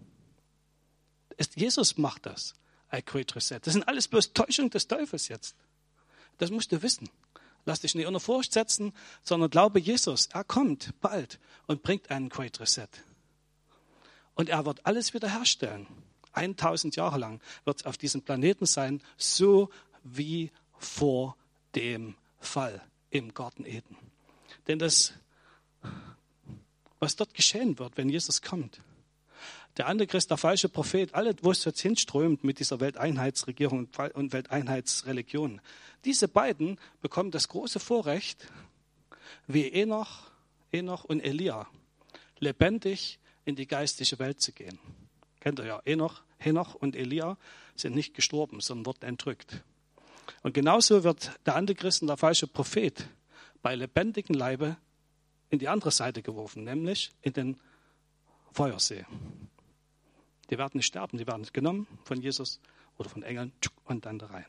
Jesus macht das, ein Great Reset. Das sind alles bloß Täuschungen des Teufels jetzt. Das musst du wissen. Lass dich nicht unter Furcht setzen, sondern glaube Jesus. Er kommt bald und bringt einen Great Reset. Und er wird alles wiederherstellen. 1000 Jahre lang wird es auf diesem Planeten sein, so wie vor dem Fall im Garten Eden. Denn das, was dort geschehen wird, wenn Jesus kommt, der Antichrist, der falsche Prophet, alle, wo es jetzt hinströmt mit dieser Welteinheitsregierung und Welteinheitsreligion, diese beiden bekommen das große Vorrecht, wie Enoch und Elia, lebendig in die geistliche Welt zu gehen. Kennt ihr ja, Henoch und Elia sind nicht gestorben, sondern wurden entrückt. Und genauso wird der Antichrist und der falsche Prophet bei lebendigem Leibe in die andere Seite geworfen, nämlich in den Feuersee. Die werden nicht sterben, die werden genommen von Jesus oder von Engeln und dann da rein.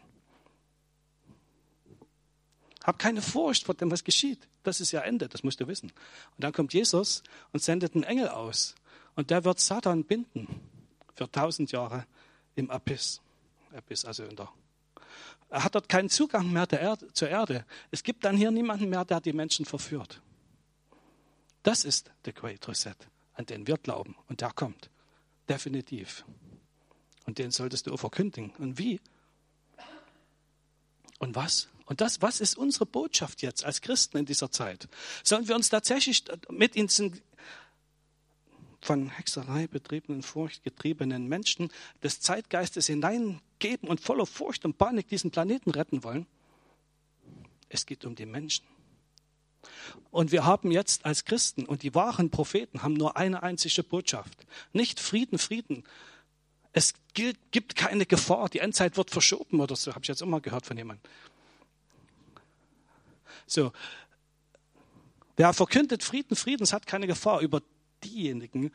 Hab keine Furcht vor dem, was geschieht. Das ist ja Ende, das musst du wissen. Und dann kommt Jesus und sendet einen Engel aus. Und der wird Satan binden für 1000 Jahre im Abyss. Abyss, also er hat dort keinen Zugang mehr zur Erde. Es gibt dann hier niemanden mehr, der die Menschen verführt. Das ist der Great Reset, an den wir glauben. Und der kommt. Definitiv. Und den solltest du auch verkündigen. Und wie? Und was? Und was ist unsere Botschaft jetzt als Christen in dieser Zeit? Sollen wir uns tatsächlich mit diesen von Hexerei betriebenen, furchtgetriebenen Menschen des Zeitgeistes hineingeben und voller Furcht und Panik diesen Planeten retten wollen? Es geht um die Menschen. Und wir haben jetzt als Christen und die wahren Propheten haben nur eine einzige Botschaft. Nicht Frieden, Frieden. Es gibt keine Gefahr. Die Endzeit wird verschoben oder so. Habe ich jetzt immer gehört von jemandem. So. Wer verkündet Frieden, Frieden, es hat keine Gefahr. Über diejenigen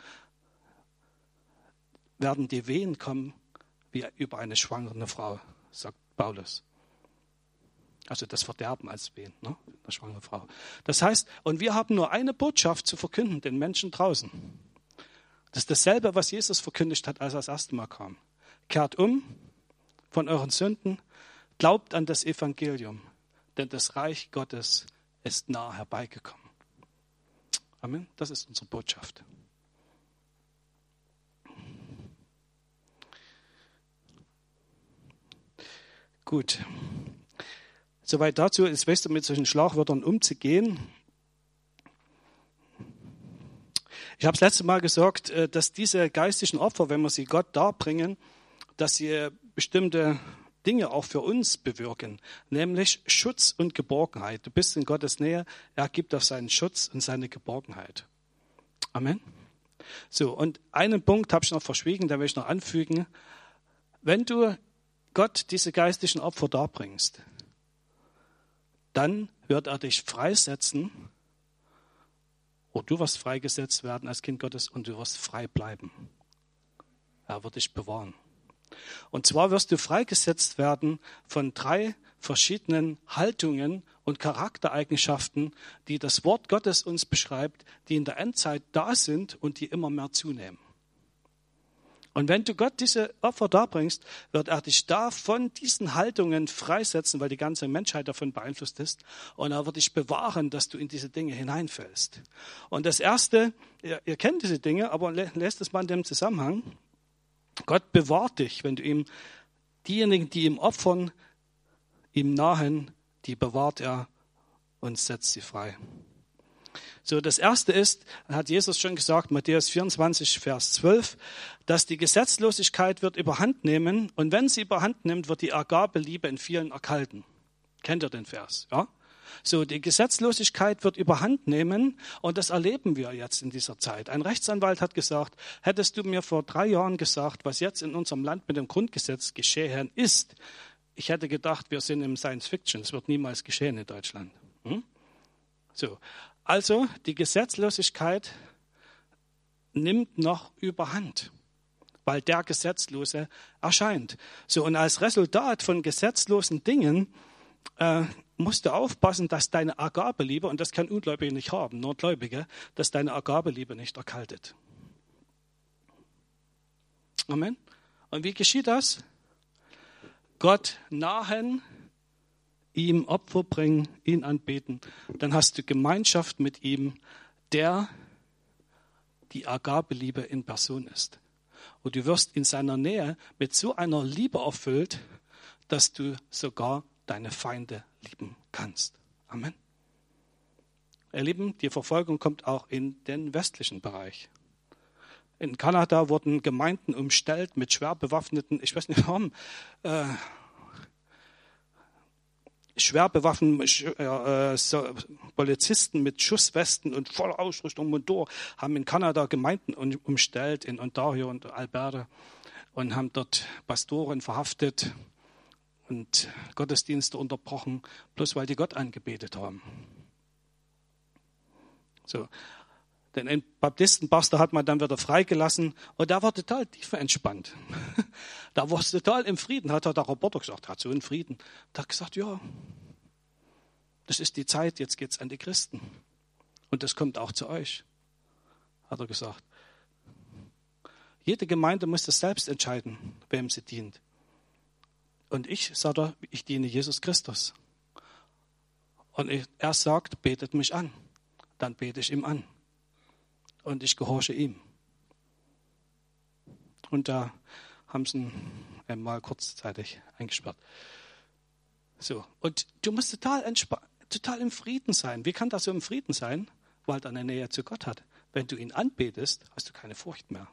werden die Wehen kommen wie über eine schwangere Frau, sagt Paulus. Also das Verderben als Wehen, ne? Eine schwangere Frau. Das heißt, und wir haben nur eine Botschaft zu verkünden, den Menschen draußen. Das ist dasselbe, was Jesus verkündigt hat, als er das erste Mal kam. Kehrt um von euren Sünden, glaubt an das Evangelium, denn das Reich Gottes ist nah herbeigekommen. Amen. Das ist unsere Botschaft. Gut. Soweit dazu. Jetzt weißt du, mit solchen Schlagwörtern umzugehen. Ich habe das letzte Mal gesagt, dass diese geistlichen Opfer, wenn wir sie Gott darbringen, dass sie bestimmte Dinge auch für uns bewirken, nämlich Schutz und Geborgenheit. Du bist in Gottes Nähe, er gibt auf seinen Schutz und seine Geborgenheit. Amen. So, und einen Punkt habe ich noch verschwiegen, da will ich noch anfügen. Wenn du Gott diese geistlichen Opfer darbringst, dann wird er dich freisetzen, oder du wirst freigesetzt werden als Kind Gottes und du wirst frei bleiben. Er wird dich bewahren. Und zwar wirst du freigesetzt werden von 3 verschiedenen Haltungen und Charaktereigenschaften, die das Wort Gottes uns beschreibt, die in der Endzeit da sind und die immer mehr zunehmen. Und wenn du Gott diese Opfer darbringst, wird er dich da von diesen Haltungen freisetzen, weil die ganze Menschheit davon beeinflusst ist. Und er wird dich bewahren, dass du in diese Dinge hineinfällst. Und das Erste, ihr kennt diese Dinge, aber lest es mal in dem Zusammenhang. Gott bewahrt dich, wenn du ihm, diejenigen, die ihm opfern, ihm nahen, die bewahrt er und setzt sie frei. So, das Erste ist, hat Jesus schon gesagt, Matthäus 24, Vers 12, dass die Gesetzlosigkeit wird überhand nehmen und wenn sie überhand nimmt, wird die Agabeliebe in vielen erkalten. Kennt ihr den Vers? Ja? So, die Gesetzlosigkeit wird überhand nehmen und das erleben wir jetzt in dieser Zeit. Ein Rechtsanwalt hat gesagt, hättest du mir vor 3 Jahren gesagt, was jetzt in unserem Land mit dem Grundgesetz geschehen ist, ich hätte gedacht, wir sind im Science Fiction, es wird niemals geschehen in Deutschland. So. Also die Gesetzlosigkeit nimmt noch überhand, weil der Gesetzlose erscheint. So, und als Resultat von gesetzlosen Dingen musst du aufpassen, dass deine Agabeliebe, und das kann Ungläubige nicht haben, nur Gläubige, dass deine Agabeliebe nicht erkaltet. Amen. Und wie geschieht das? Gott nahen, ihm Opfer bringen, ihn anbeten, dann hast du Gemeinschaft mit ihm, der die Agabeliebe in Person ist. Und du wirst in seiner Nähe mit so einer Liebe erfüllt, dass du sogar deine Feinde lieben kannst. Amen. Ihr Lieben, die Verfolgung kommt auch in den westlichen Bereich. In Kanada wurden Gemeinden umstellt mit schwer bewaffneten, ich weiß nicht warum, schwer bewaffneten Polizisten mit Schusswesten und voller Ausrüstung und Motor haben in Kanada Gemeinden umstellt, in Ontario und Alberta, und haben dort Pastoren verhaftet und Gottesdienste unterbrochen, bloß weil die Gott angebetet haben. So. Den Baptistenpastor hat man dann wieder freigelassen und der war total tiefenentspannt. Da war es total im Frieden, hat der Reporter gesagt, hat so einen Frieden. Der hat gesagt, ja, das ist die Zeit, jetzt geht's an die Christen. Und das kommt auch zu euch, hat er gesagt. Jede Gemeinde muss das selbst entscheiden, wem sie dient. Und ich, sagt er, ich diene Jesus Christus. Und er sagt, betet mich an. Dann bete ich ihm an. Und ich gehorche ihm. Und da haben sie ihn einmal kurzzeitig eingesperrt. So, und du musst total im Frieden sein. Wie kann das so im Frieden sein? Weil er eine Nähe zu Gott hat. Wenn du ihn anbetest, hast du keine Furcht mehr.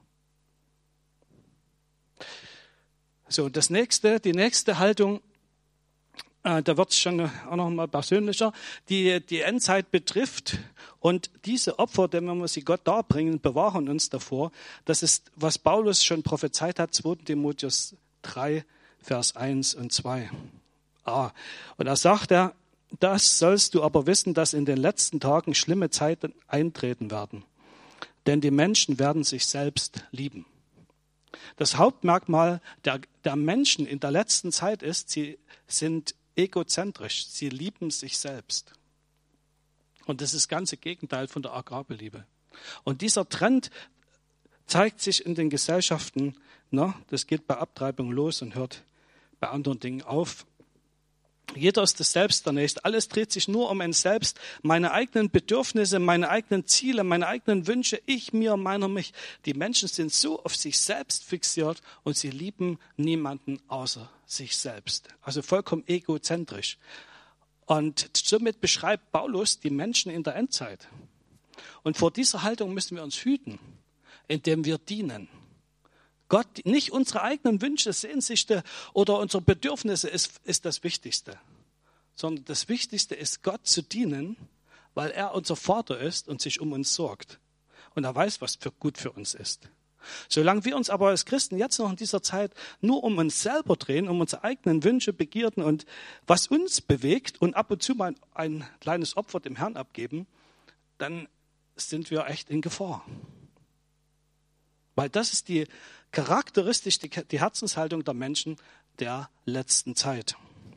So, die nächste Haltung, da wird es schon auch noch mal persönlicher, die Endzeit betrifft. Und diese Opfer, denn wenn wir sie Gott darbringen, bewahren uns davor. Das ist, was Paulus schon prophezeit hat, 2. Timotheus 3, Vers 1 und 2. Und da sagt er, das sollst du aber wissen, dass in den letzten Tagen schlimme Zeiten eintreten werden. Denn die Menschen werden sich selbst lieben. Das Hauptmerkmal der Menschen in der letzten Zeit ist, sie sind egozentrisch, sie lieben sich selbst. Und das ist das ganze Gegenteil von der Agabeliebe. Und dieser Trend zeigt sich in den Gesellschaften, das geht bei Abtreibung los und hört bei anderen Dingen auf. Jeder ist das Selbst der Nächste. Alles dreht sich nur um ein Selbst. Meine eigenen Bedürfnisse, meine eigenen Ziele, meine eigenen Wünsche, ich, mir, meiner, mich. Die Menschen sind so auf sich selbst fixiert und sie lieben niemanden außer sich selbst. Also vollkommen egozentrisch. Und somit beschreibt Paulus die Menschen in der Endzeit. Und vor dieser Haltung müssen wir uns hüten, indem wir dienen. Gott, nicht unsere eigenen Wünsche, Sehnsüchte oder unsere Bedürfnisse ist das Wichtigste, sondern das Wichtigste ist, Gott zu dienen, weil er unser Vater ist und sich um uns sorgt. Und er weiß, was gut für uns ist. Solange wir uns aber als Christen jetzt noch in dieser Zeit nur um uns selber drehen, um unsere eigenen Wünsche, Begierden und was uns bewegt und ab und zu mal ein kleines Opfer dem Herrn abgeben, dann sind wir echt in Gefahr. Weil das ist die charakteristisch die Herzenshaltung der Menschen der letzten Zeit.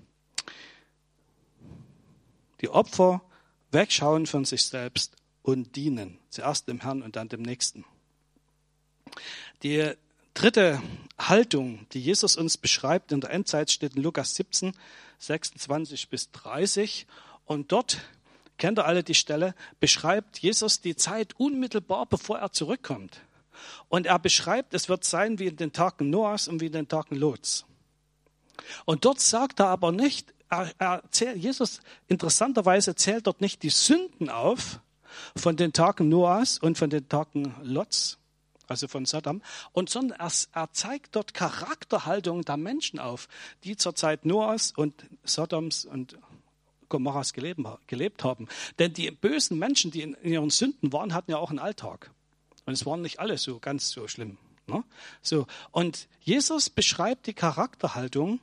Die Opfer wegschauen von sich selbst und dienen. Zuerst dem Herrn und dann dem Nächsten. Die dritte Haltung, die Jesus uns beschreibt in der Endzeit, steht in Lukas 17, 26 bis 30. Und dort, kennt ihr alle die Stelle, beschreibt Jesus die Zeit unmittelbar, bevor er zurückkommt. Und er beschreibt, es wird sein wie in den Tagen Noahs und wie in den Tagen Lots. Und dort sagt er aber nicht, Jesus interessanterweise zählt dort nicht die Sünden auf von den Tagen Noahs und von den Tagen Lots, also von Sodom, sondern er zeigt dort Charakterhaltung der Menschen auf, die zur Zeit Noahs und Sodoms und Gomorras gelebt haben. Denn die bösen Menschen, die in ihren Sünden waren, hatten ja auch einen Alltag. Und es waren nicht alle so ganz so schlimm. Ne? So. Und Jesus beschreibt die Charakterhaltung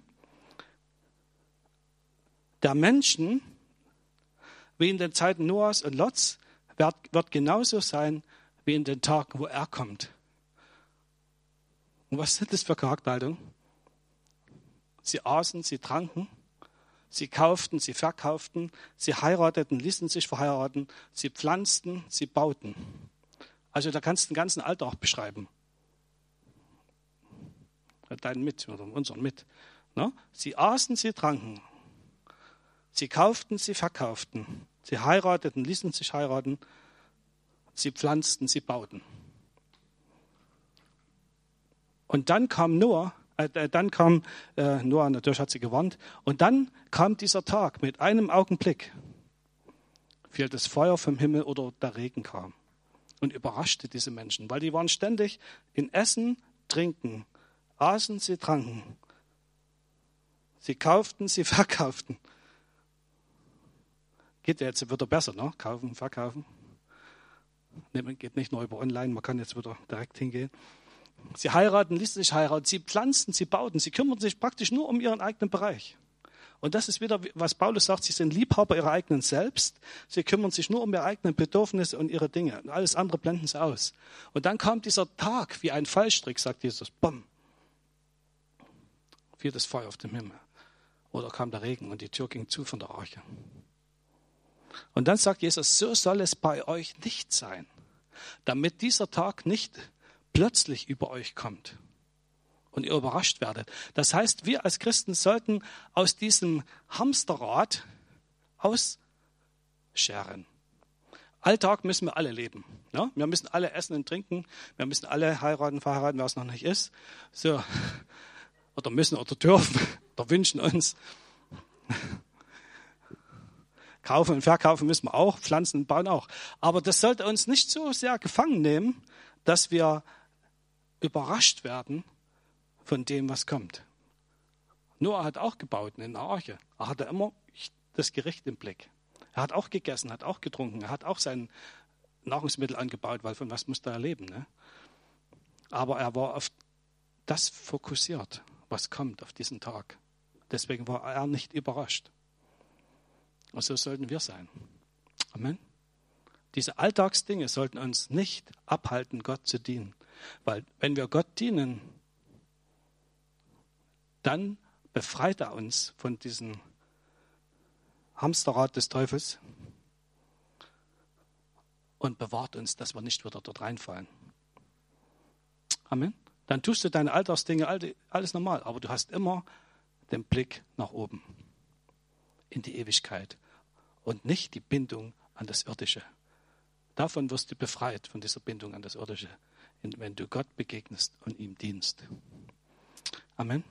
der Menschen, wie in den Zeiten Noahs und Lots, wird genauso sein, wie in den Tagen, wo er kommt. Und was sind das für Charakterhaltung? Sie aßen, sie tranken, sie kauften, sie verkauften, sie heirateten, ließen sich verheiraten, sie pflanzten, sie bauten. Also da kannst du den ganzen Alltag beschreiben. Deinen mit oder unseren mit. Ne? Sie aßen, sie tranken. Sie kauften, sie verkauften. Sie heirateten, ließen sich heiraten. Sie pflanzten, sie bauten. Und dann kam Noah, natürlich hat sie gewarnt, und dann kam dieser Tag mit einem Augenblick. Fiel das Feuer vom Himmel oder der Regen kam. Und überraschte diese Menschen, weil die waren ständig in Essen, Trinken, aßen, sie tranken. Sie kauften, sie verkauften. Geht ja jetzt wieder besser, ne? Kaufen, verkaufen. Geht nicht nur über online, man kann jetzt wieder direkt hingehen. Sie heiraten, ließen sich heiraten, sie pflanzten, sie bauten, sie kümmern sich praktisch nur um ihren eigenen Bereich. Und das ist wieder, was Paulus sagt, sie sind Liebhaber ihrer eigenen Selbst, sie kümmern sich nur um ihre eigenen Bedürfnisse und ihre Dinge. Und alles andere blenden sie aus. Und dann kam dieser Tag wie ein Fallstrick, sagt Jesus, bumm, fiel das Feuer auf dem Himmel. Oder kam der Regen und die Tür ging zu von der Arche. Und dann sagt Jesus, so soll es bei euch nicht sein, damit dieser Tag nicht plötzlich über euch kommt und ihr überrascht werdet. Das heißt, wir als Christen sollten aus diesem Hamsterrad ausscheren. Alltag müssen wir alle leben. Ja? Wir müssen alle essen und trinken. Wir müssen alle heiraten, verheiraten, wer es noch nicht ist. So. Oder müssen oder dürfen oder wünschen uns. Kaufen und verkaufen müssen wir auch, pflanzen und bauen auch. Aber das sollte uns nicht so sehr gefangen nehmen, dass wir überrascht werden von dem, was kommt. Noah hat auch gebaut in der Arche. Er hatte immer das Gericht im Blick. Er hat auch gegessen, hat auch getrunken, er hat auch sein Nahrungsmittel angebaut, weil von was musste er leben. Ne? Aber er war auf das fokussiert, was kommt auf diesen Tag. Deswegen war er nicht überrascht. Und so sollten wir sein. Amen. Diese Alltagsdinge sollten uns nicht abhalten, Gott zu dienen. Weil wenn wir Gott dienen, dann befreit er uns von diesem Hamsterrad des Teufels und bewahrt uns, dass wir nicht wieder dort reinfallen. Amen. Dann tust du deine Alltagsdinge, alles normal, aber du hast immer den Blick nach oben, in die Ewigkeit und nicht die Bindung an das Irdische. Davon wirst du befreit, von dieser Bindung an das Irdische, wenn du Gott begegnest und ihm dienst. Amen.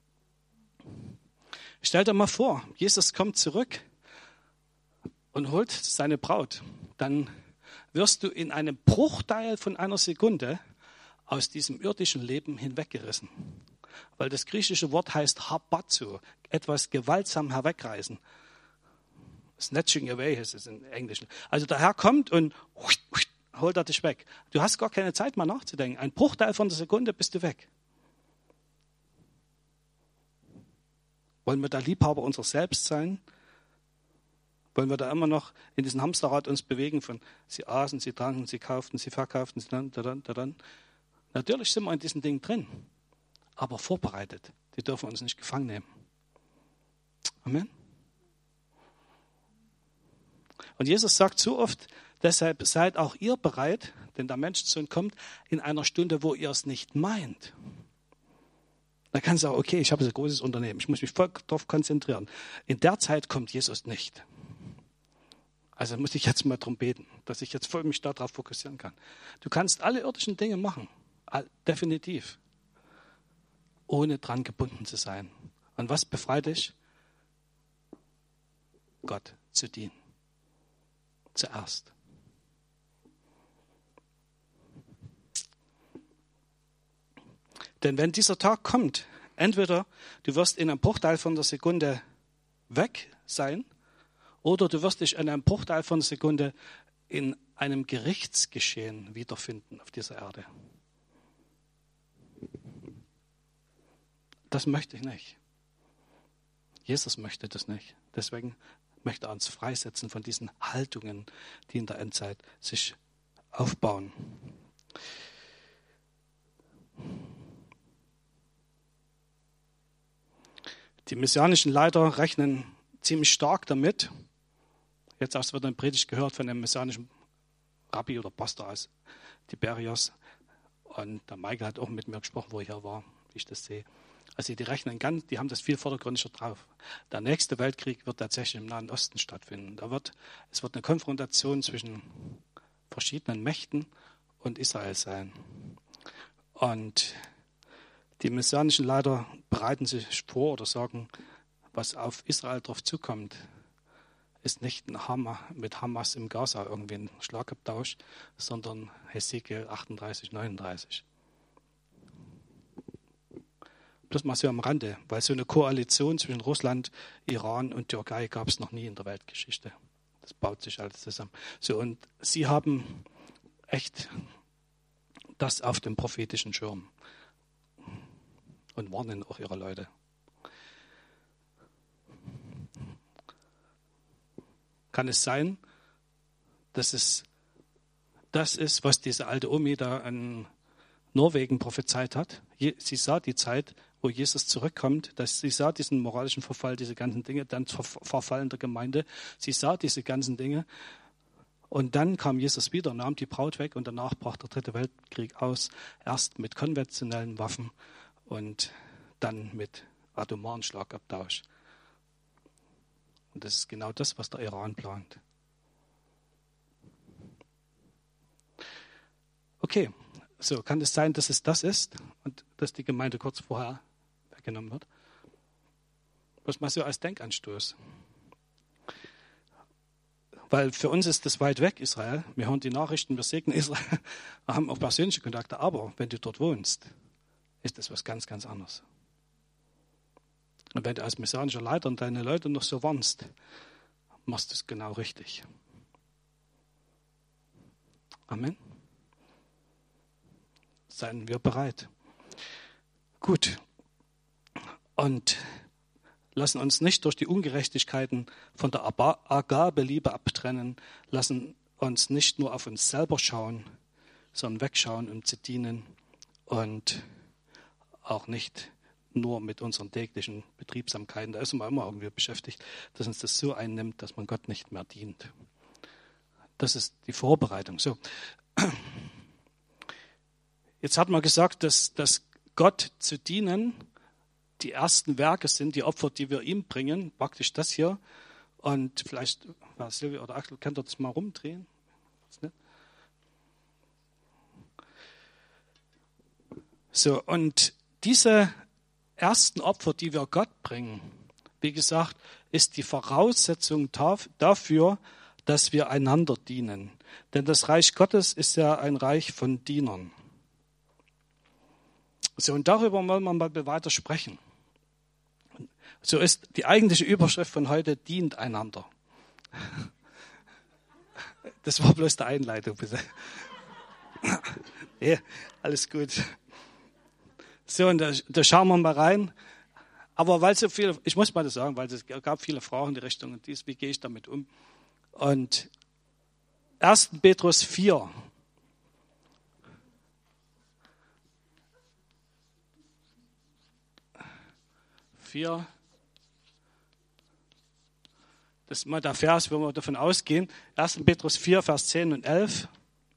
Stell dir mal vor, Jesus kommt zurück und holt seine Braut. Dann wirst du in einem Bruchteil von einer Sekunde aus diesem irdischen Leben hinweggerissen. Weil das griechische Wort heißt hapazo, etwas gewaltsam herwegreißen. Snatching away heißt es im Englischen. Also der Herr kommt und holt er dich weg. Du hast gar keine Zeit mal nachzudenken. Ein Bruchteil von der Sekunde bist du weg. Wollen wir da Liebhaber unserer selbst sein? Wollen wir da immer noch in diesem Hamsterrad uns bewegen von sie aßen, sie tranken, sie kauften, sie verkauften, sie dann. Natürlich sind wir in diesen Dingen drin, aber vorbereitet. Die dürfen uns nicht gefangen nehmen. Amen. Und Jesus sagt so oft, deshalb seid auch ihr bereit, denn der Menschensohn kommt in einer Stunde, wo ihr es nicht meint. Da kannst du sagen, okay, ich habe so ein großes Unternehmen, ich muss mich voll darauf konzentrieren. In der Zeit kommt Jesus nicht. Also muss ich jetzt mal darum beten, dass ich jetzt voll mich darauf fokussieren kann. Du kannst alle irdischen Dinge machen, definitiv, ohne dran gebunden zu sein. Und was befreit dich? Gott zu dienen. Zuerst. Denn wenn dieser Tag kommt, entweder du wirst in einem Bruchteil von der Sekunde weg sein, oder du wirst dich in einem Bruchteil von einer Sekunde in einem Gerichtsgeschehen wiederfinden auf dieser Erde. Das möchte ich nicht. Jesus möchte das nicht. Deswegen möchte er uns freisetzen von diesen Haltungen, die in der Endzeit sich aufbauen. Die messianischen Leiter rechnen ziemlich stark damit. Jetzt erst wird eine Predigt gehört von einem messianischen Rabbi oder Pastor aus Tiberias. Und der Michael hat auch mit mir gesprochen, wo ich hier war, wie ich das sehe. Also die rechnen ganz, die haben das viel vordergründiger drauf. Der nächste Weltkrieg wird tatsächlich im Nahen Osten stattfinden. Es wird eine Konfrontation zwischen verschiedenen Mächten und Israel sein. Und die messianischen Leiter bereiten sich vor oder sagen, was auf Israel drauf zukommt, ist nicht mit Hamas im Gaza irgendwie ein Schlagabtausch, sondern Hesekiel 38, 39. Bloß mal so am Rande, weil so eine Koalition zwischen Russland, Iran und Türkei gab es noch nie in der Weltgeschichte. Das baut sich alles zusammen. So, und sie haben echt das auf dem prophetischen Schirm und warnen auch ihre Leute. Kann es sein, dass es das ist, was diese alte Omi da in Norwegen prophezeit hat? Sie sah die Zeit, wo Jesus zurückkommt, sie sah diesen moralischen Verfall, diese ganzen Dinge, dann Verfall in der Gemeinde. Sie sah diese ganzen Dinge und dann kam Jesus wieder, nahm die Braut weg und danach brach der Dritte Weltkrieg aus. Erst mit konventionellen Waffen und dann mit atomaren Schlagabtausch. Und das ist genau das, was der Iran plant. Okay, so kann es sein, dass es das ist und dass die Gemeinde kurz vorher weggenommen wird. Bloß mal so als Denkanstoß. Weil für uns ist das weit weg, Israel. Wir hören die Nachrichten, wir segnen Israel, wir haben auch persönliche Kontakte. Aber wenn du dort wohnst, ist das was ganz, ganz anderes. Und wenn du als messianischer Leiter und deine Leute noch so warnst, machst du es genau richtig. Amen. Seien wir bereit. Gut. Und lassen uns nicht durch die Ungerechtigkeiten von der Agabeliebe abtrennen, lassen uns nicht nur auf uns selber schauen, sondern wegschauen, um zu dienen und auch nicht nur mit unseren täglichen Betriebsamkeiten, da ist man immer irgendwie beschäftigt, dass uns das so einnimmt, dass man Gott nicht mehr dient. Das ist die Vorbereitung. So. Jetzt hat man gesagt, dass Gott zu dienen die ersten Werke sind, die Opfer, die wir ihm bringen, praktisch das hier. Und vielleicht, Silvia oder Axel, könnt ihr das mal rumdrehen? So, und diese ersten Opfer, die wir Gott bringen, wie gesagt, ist die Voraussetzung dafür, dass wir einander dienen. Denn das Reich Gottes ist ja ein Reich von Dienern. So, und darüber wollen wir mal weiter sprechen. So ist die eigentliche Überschrift von heute: dient einander. Das war bloß die Einleitung, bitte. Ja, alles gut. So, und da schauen wir mal rein. Aber weil so viele, ich muss mal das sagen, weil es gab viele Fragen in die Richtung, und wie gehe ich damit um? Und 1. Petrus 4. Das ist mal der Vers, wo wir davon ausgehen. 1. Petrus 4, Vers 10 und 11.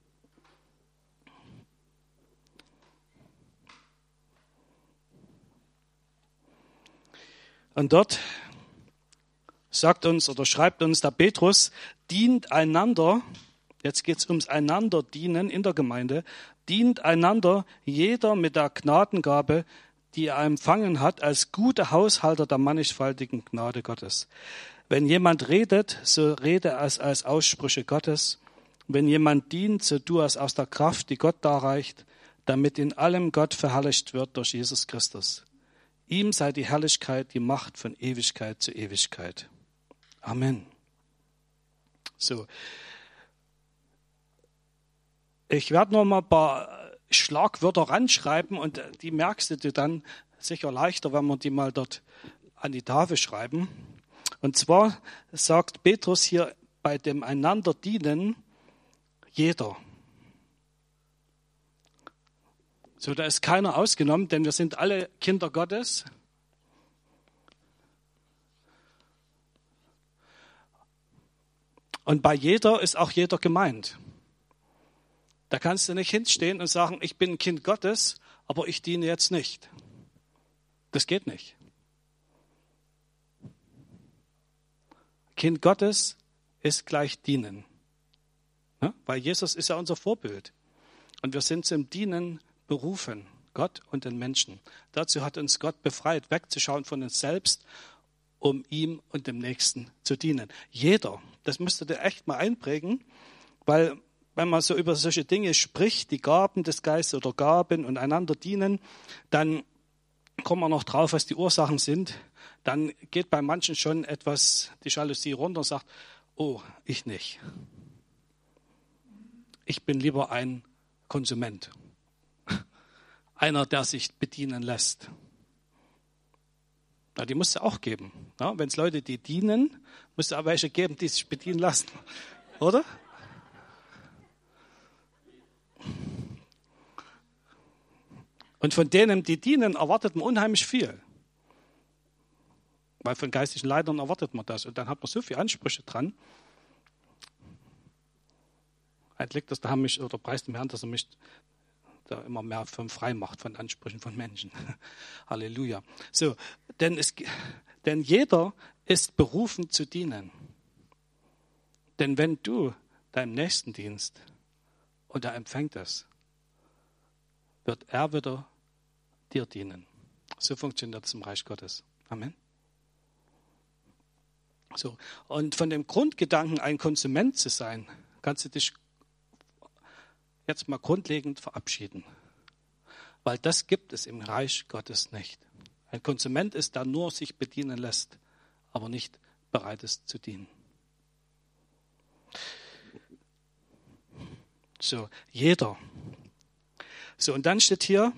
Und dort sagt uns oder schreibt uns der Petrus: dient einander, jetzt geht es ums Einander-Dienen in der Gemeinde, dient einander, jeder mit der Gnadengabe, die er empfangen hat, als gute Haushalter der mannigfaltigen Gnade Gottes. Wenn jemand redet, so rede es als Aussprüche Gottes. Wenn jemand dient, so tu es aus der Kraft, die Gott darreicht, damit in allem Gott verherrlicht wird durch Jesus Christus. Ihm sei die Herrlichkeit, die Macht von Ewigkeit zu Ewigkeit. Amen. So. Ich werde noch mal ein paar Schlagwörter ranschreiben, und die merkst du dann sicher leichter, wenn wir die mal dort an die Tafel schreiben. Und zwar sagt Petrus hier bei dem einander dienen, jeder. So, da ist keiner ausgenommen, denn wir sind alle Kinder Gottes. Und bei jeder ist auch jeder gemeint. Da kannst du nicht hinstehen und sagen, ich bin ein Kind Gottes, aber ich diene jetzt nicht. Das geht nicht. Kind Gottes ist gleich dienen. Ja? Weil Jesus ist ja unser Vorbild. Und wir sind zum Dienen berufen, Gott und den Menschen. Dazu hat uns Gott befreit, wegzuschauen von uns selbst, um ihm und dem Nächsten zu dienen. Jeder, das müsst ihr echt mal einprägen, weil wenn man so über solche Dinge spricht, die Gaben des Geistes oder Gaben und einander dienen, dann kommen wir noch drauf, was die Ursachen sind. Dann geht bei manchen schon etwas die Jalousie runter und sagt, oh, ich nicht. Ich bin lieber ein Konsument. Einer, der sich bedienen lässt. Na, die musst du auch geben. Ja, wenn es Leute, die dienen, musst du auch welche geben, die sich bedienen lassen. Oder? Und von denen, die dienen, erwartet man unheimlich viel. Weil von geistlichen Leitern erwartet man das. Und dann hat man so viele Ansprüche dran. Ein Glück, dass der Herr mich, oder preist dem Herrn, dass er mich da immer mehr von frei macht, von Ansprüchen von Menschen. Halleluja. So, denn jeder ist berufen zu dienen. Denn wenn du deinem Nächsten dienst und er empfängt es, wird er wieder dir dienen. So funktioniert es im Reich Gottes. Amen. So, und von dem Grundgedanken, ein Konsument zu sein, kannst du dich jetzt mal grundlegend verabschieden. Weil das gibt es im Reich Gottes nicht. Ein Konsument ist, der nur sich bedienen lässt, aber nicht bereit ist zu dienen. So, jeder. So, und dann steht hier,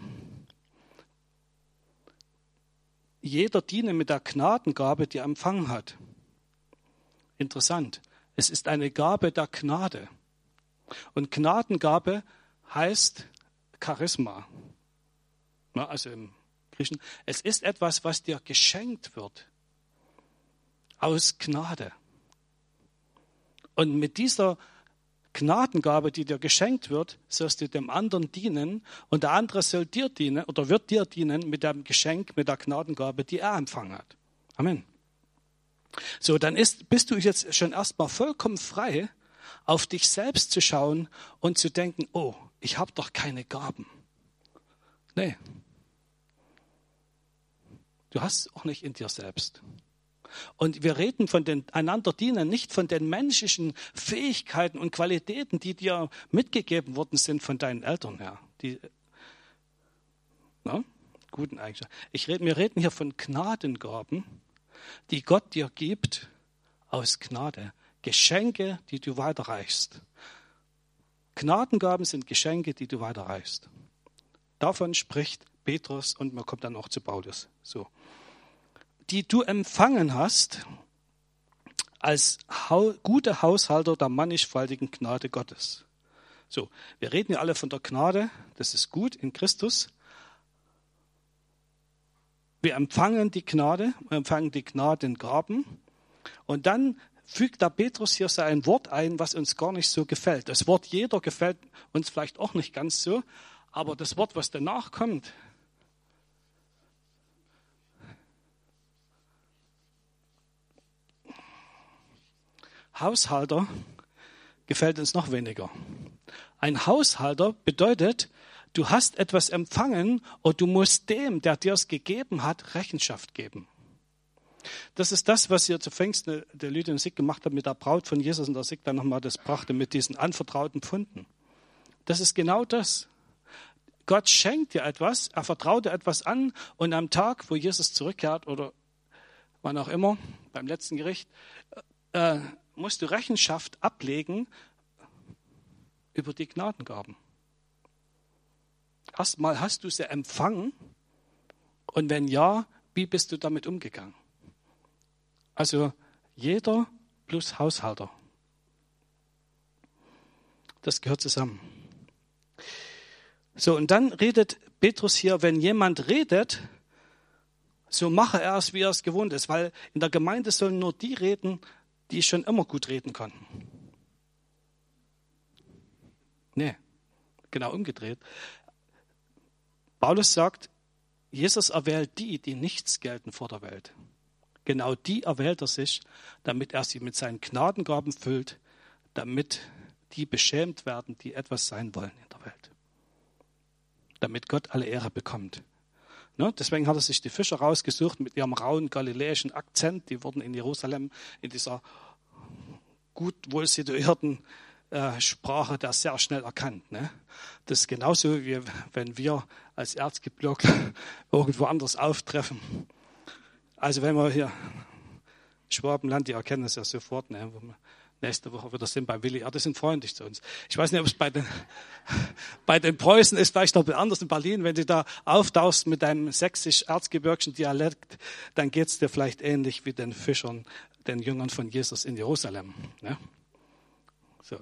jeder diene mit der Gnadengabe, die er empfangen hat. Interessant. Es ist eine Gabe der Gnade. Und Gnadengabe heißt Charisma. Na, also im Griechischen. Es ist etwas, was dir geschenkt wird. Aus Gnade. Und mit dieser Gnadengabe, die dir geschenkt wird, sollst du dem anderen dienen und der andere soll dir dienen oder wird dir dienen mit dem Geschenk, mit der Gnadengabe, die er empfangen hat. Amen. So, dann bist du jetzt schon erstmal vollkommen frei, auf dich selbst zu schauen und zu denken, oh, ich habe doch keine Gaben. Nee. Du hast es auch nicht in dir selbst. Und wir reden von den einander dienen, nicht von den menschlichen Fähigkeiten und Qualitäten, die dir mitgegeben worden sind von deinen Eltern her. Die guten Eigenschaften. Wir reden hier von Gnadengaben, die Gott dir gibt aus Gnade. Geschenke, die du weiterreichst. Gnadengaben sind Geschenke, die du weiterreichst. Davon spricht Petrus und man kommt dann auch zu Paulus. So. Die du empfangen hast als gute Haushalter der mannigfaltigen Gnade Gottes. So, wir reden ja alle von der Gnade, das ist gut in Christus. Wir empfangen die Gnade, wir empfangen die Gnadengaben und dann fügt der Petrus hier sein Wort ein, was uns gar nicht so gefällt. Das Wort jeder gefällt uns vielleicht auch nicht ganz so, aber das Wort, was danach kommt, Haushalter gefällt uns noch weniger. Ein Haushalter bedeutet, du hast etwas empfangen und du musst dem, der dir es gegeben hat, Rechenschaft geben. Das ist das, was hier zu Pfingsten der Lydia und Sig gemacht hat mit der Braut von Jesus und der Sig dann nochmal das brachte mit diesen anvertrauten Pfunden. Das ist genau das. Gott schenkt dir etwas, er vertraut dir etwas an und am Tag, wo Jesus zurückkehrt oder wann auch immer, beim letzten Gericht, musst du Rechenschaft ablegen über die Gnadengaben. Erstmal hast du sie empfangen und wenn ja, wie bist du damit umgegangen? Also jeder plus Haushalter. Das gehört zusammen. So, und dann redet Petrus hier, wenn jemand redet, so mache er es, wie er es gewohnt ist, weil in der Gemeinde sollen nur die reden, die schon immer gut reden konnten. Nee, genau umgedreht. Paulus sagt, Jesus erwählt die, die nichts gelten vor der Welt. Genau die erwählt er sich, damit er sie mit seinen Gnadengaben füllt, damit die beschämt werden, die etwas sein wollen in der Welt. Damit Gott alle Ehre bekommt. Ne? Deswegen hat er sich die Fischer rausgesucht mit ihrem rauen galiläischen Akzent. Die wurden in Jerusalem in dieser gut wohl situierten Sprache da sehr schnell erkannt. Ne? Das ist genauso, wie wenn wir als Erzgebirge irgendwo anders auftreffen. Also wenn wir hier Schwabenland, die erkennen es ja sofort, ne? Wo wir nächste Woche wieder sind bei Willi. Die sind freundlich zu uns. Ich weiß nicht, ob es bei den Preußen ist, vielleicht noch anders in Berlin. Wenn du da auftauchst mit deinem sächsisch-erzgebirgischen Dialekt, dann geht es dir vielleicht ähnlich wie den Fischern, den Jüngern von Jesus in Jerusalem. Ne? So.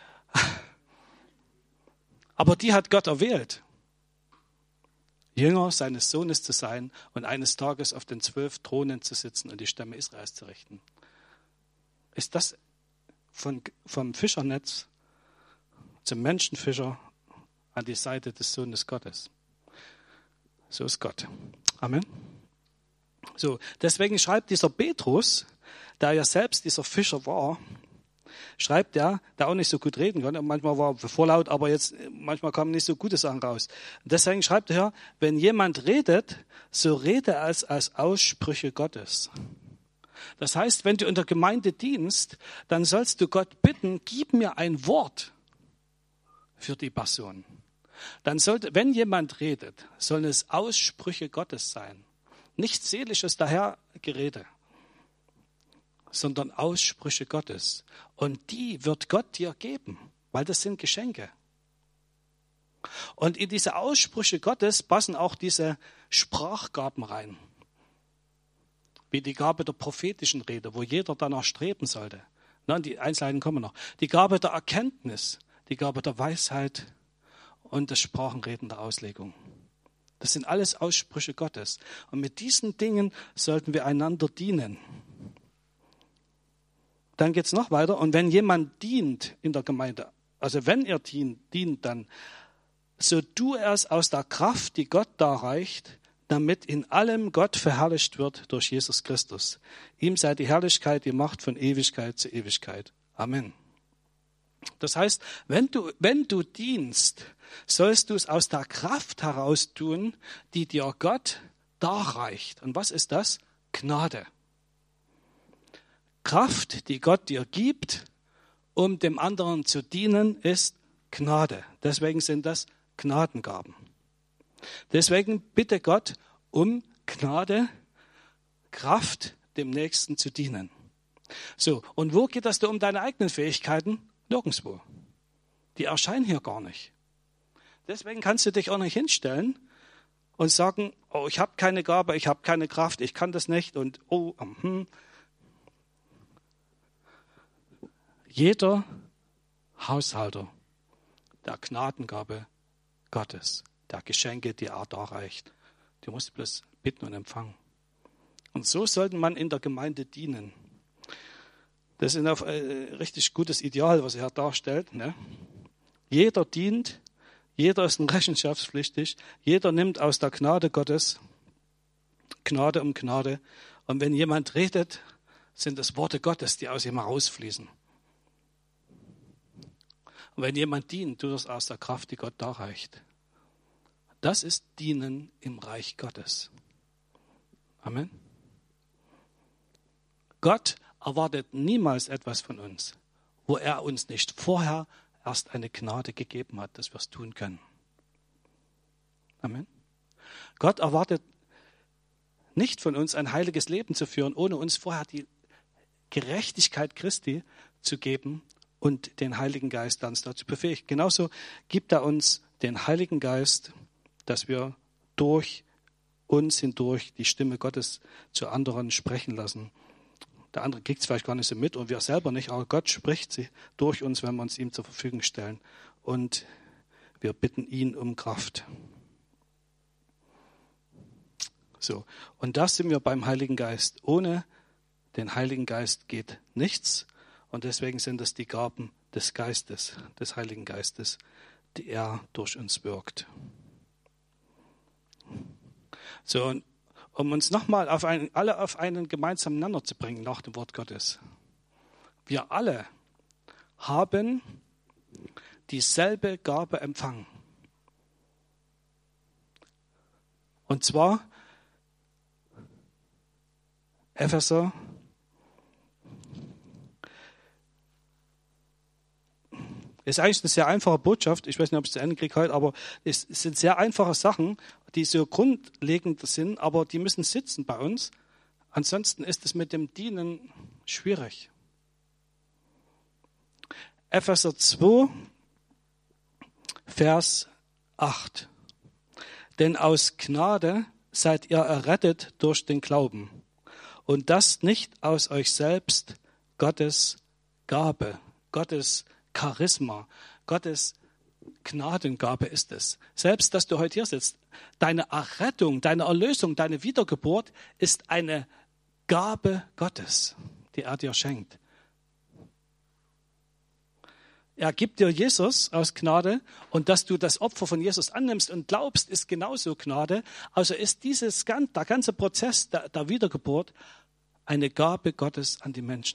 Aber die hat Gott erwählt, Jünger seines Sohnes zu sein und eines Tages auf den 12 Thronen zu sitzen und die Stämme Israels zu richten. Ist das vom Fischernetz zum Menschenfischer an die Seite des Sohnes Gottes? So ist Gott. Amen. So, deswegen schreibt dieser Petrus, der ja selbst dieser Fischer war, schreibt der auch nicht so gut reden konnte. Manchmal war er vorlaut, aber manchmal kamen nicht so gute Sachen raus. Und deswegen schreibt er, wenn jemand redet, so rede es als Aussprüche Gottes. Das heißt, wenn du in der Gemeinde dienst, dann sollst du Gott bitten, gib mir ein Wort für die Person. Dann wenn jemand redet, sollen es Aussprüche Gottes sein. Nicht seelisches Dahergerede, sondern Aussprüche Gottes. Und die wird Gott dir geben, weil das sind Geschenke. Und in diese Aussprüche Gottes passen auch diese Sprachgaben rein. Wie die Gabe der prophetischen Rede, wo jeder danach streben sollte. Die Einzelheiten kommen noch. Die Gabe der Erkenntnis, die Gabe der Weisheit und das Sprachenreden der Auslegung. Das sind alles Aussprüche Gottes. Und mit diesen Dingen sollten wir einander dienen. Dann geht es noch weiter. Und wenn jemand dient in der Gemeinde, also wenn ihr dient, dann so tu es aus der Kraft, die Gott darreicht, damit in allem Gott verherrlicht wird durch Jesus Christus. Ihm sei die Herrlichkeit, die Macht von Ewigkeit zu Ewigkeit. Amen. Das heißt, wenn du dienst, sollst du es aus der Kraft heraus tun, die dir Gott darreicht. Und was ist das? Gnade. Kraft, die Gott dir gibt, um dem anderen zu dienen, ist Gnade. Deswegen sind das Gnadengaben. Deswegen bitte Gott um Gnade, Kraft, dem Nächsten zu dienen. So, und wo geht das da um deine eigenen Fähigkeiten? Nirgendwo. Die erscheinen hier gar nicht. Deswegen kannst du dich auch nicht hinstellen und sagen, oh, ich habe keine Gabe, ich habe keine Kraft, ich kann das nicht und Jeder Haushalter der Gnadengabe Gottes, der Geschenke, die er darreicht, du musst bloß bitten und empfangen. Und so sollte man in der Gemeinde dienen. Das ist ein richtig gutes Ideal, was er darstellt. Ne? Jeder dient, jeder ist rechenschaftspflichtig, jeder nimmt aus der Gnade Gottes Gnade um Gnade. Und wenn jemand redet, sind es Worte Gottes, die aus ihm herausfließen. Und wenn jemand dient, tut es aus der Kraft, die Gott darreicht. Das ist Dienen im Reich Gottes. Amen. Gott erwartet niemals etwas von uns, wo er uns nicht vorher erst eine Gnade gegeben hat, dass wir es tun können. Amen. Gott erwartet nicht von uns, ein heiliges Leben zu führen, ohne uns vorher die Gerechtigkeit Christi zu geben und den Heiligen Geist dann dazu befähigt. Genauso gibt er uns den Heiligen Geist, dass wir durch uns hindurch die Stimme Gottes zu anderen sprechen lassen. Der andere kriegt es vielleicht gar nicht so mit und wir selber nicht, aber Gott spricht sie durch uns, wenn wir uns ihm zur Verfügung stellen. Und wir bitten ihn um Kraft. So, und da sind wir beim Heiligen Geist. Ohne den Heiligen Geist geht nichts. Und deswegen sind es die Gaben des Geistes, des Heiligen Geistes, die er durch uns wirkt. So, und um uns nochmal alle auf einen gemeinsamen Nenner zu bringen nach dem Wort Gottes. Wir alle haben dieselbe Gabe empfangen. Und zwar Epheser ist eigentlich eine sehr einfache Botschaft. Ich weiß nicht, ob ich es zu Ende kriege heute, aber es sind sehr einfache Sachen, die so grundlegend sind, aber die müssen sitzen bei uns. Ansonsten ist es mit dem Dienen schwierig. Epheser 2, Vers 8. Denn aus Gnade seid ihr errettet durch den Glauben. Und das nicht aus euch selbst, Gottes Gabe, Gottes Charisma, Gottes Gnadengabe ist es. Selbst, dass du heute hier sitzt, deine Errettung, deine Erlösung, deine Wiedergeburt ist eine Gabe Gottes, die er dir schenkt. Er gibt dir Jesus aus Gnade und dass du das Opfer von Jesus annimmst und glaubst, ist genauso Gnade. Also ist der ganze Prozess der Wiedergeburt eine Gabe Gottes an die Menschen.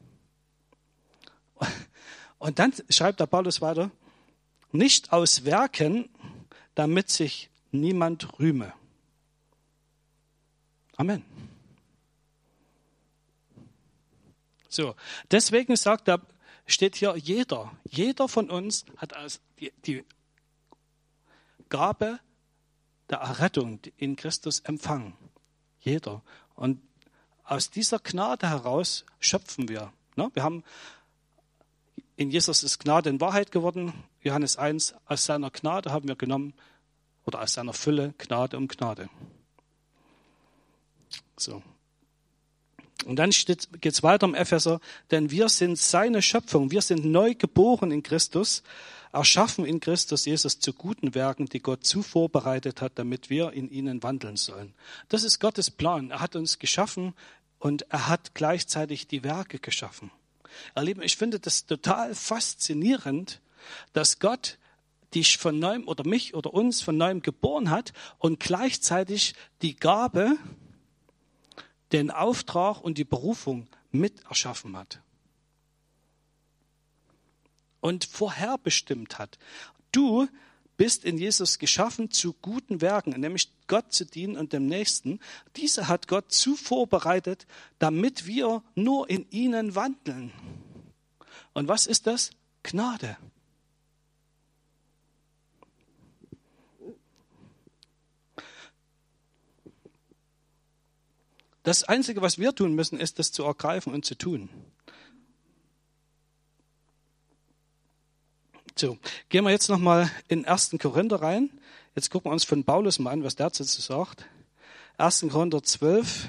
Und dann schreibt der Paulus weiter, nicht aus Werken, damit sich niemand rühme. Amen. So, deswegen steht hier jeder von uns hat die Gabe der Errettung in Christus empfangen. Jeder. Und aus dieser Gnade heraus schöpfen wir. Wir haben in Jesus ist Gnade in Wahrheit geworden. Johannes 1, aus seiner Gnade haben wir genommen, oder aus seiner Fülle Gnade um Gnade. So. Und dann geht es weiter im Epheser, denn wir sind seine Schöpfung, wir sind neu geboren in Christus, erschaffen in Christus Jesus zu guten Werken, die Gott zuvor bereitet hat, damit wir in ihnen wandeln sollen. Das ist Gottes Plan. Er hat uns geschaffen und er hat gleichzeitig die Werke geschaffen. Ihr Lieben, ich finde das total faszinierend, dass Gott dich von neuem oder mich oder uns von neuem geboren hat und gleichzeitig die Gabe, den Auftrag und die Berufung mit erschaffen hat. Und vorherbestimmt hat. Du bist in Jesus geschaffen zu guten Werken, nämlich Gott zu dienen und dem Nächsten. Diese hat Gott zuvor bereitet, damit wir nur in ihnen wandeln. Und was ist das? Gnade. Das Einzige, was wir tun müssen, ist, das zu ergreifen und zu tun. So, gehen wir jetzt nochmal in 1. Korinther rein. Jetzt gucken wir uns von Paulus mal an, was der dazu sagt. 1. Korinther 12.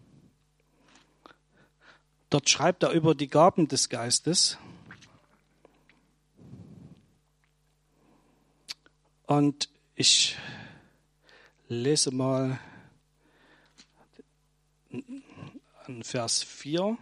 Dort schreibt er über die Gaben des Geistes. Und ich lese mal an Vers 4.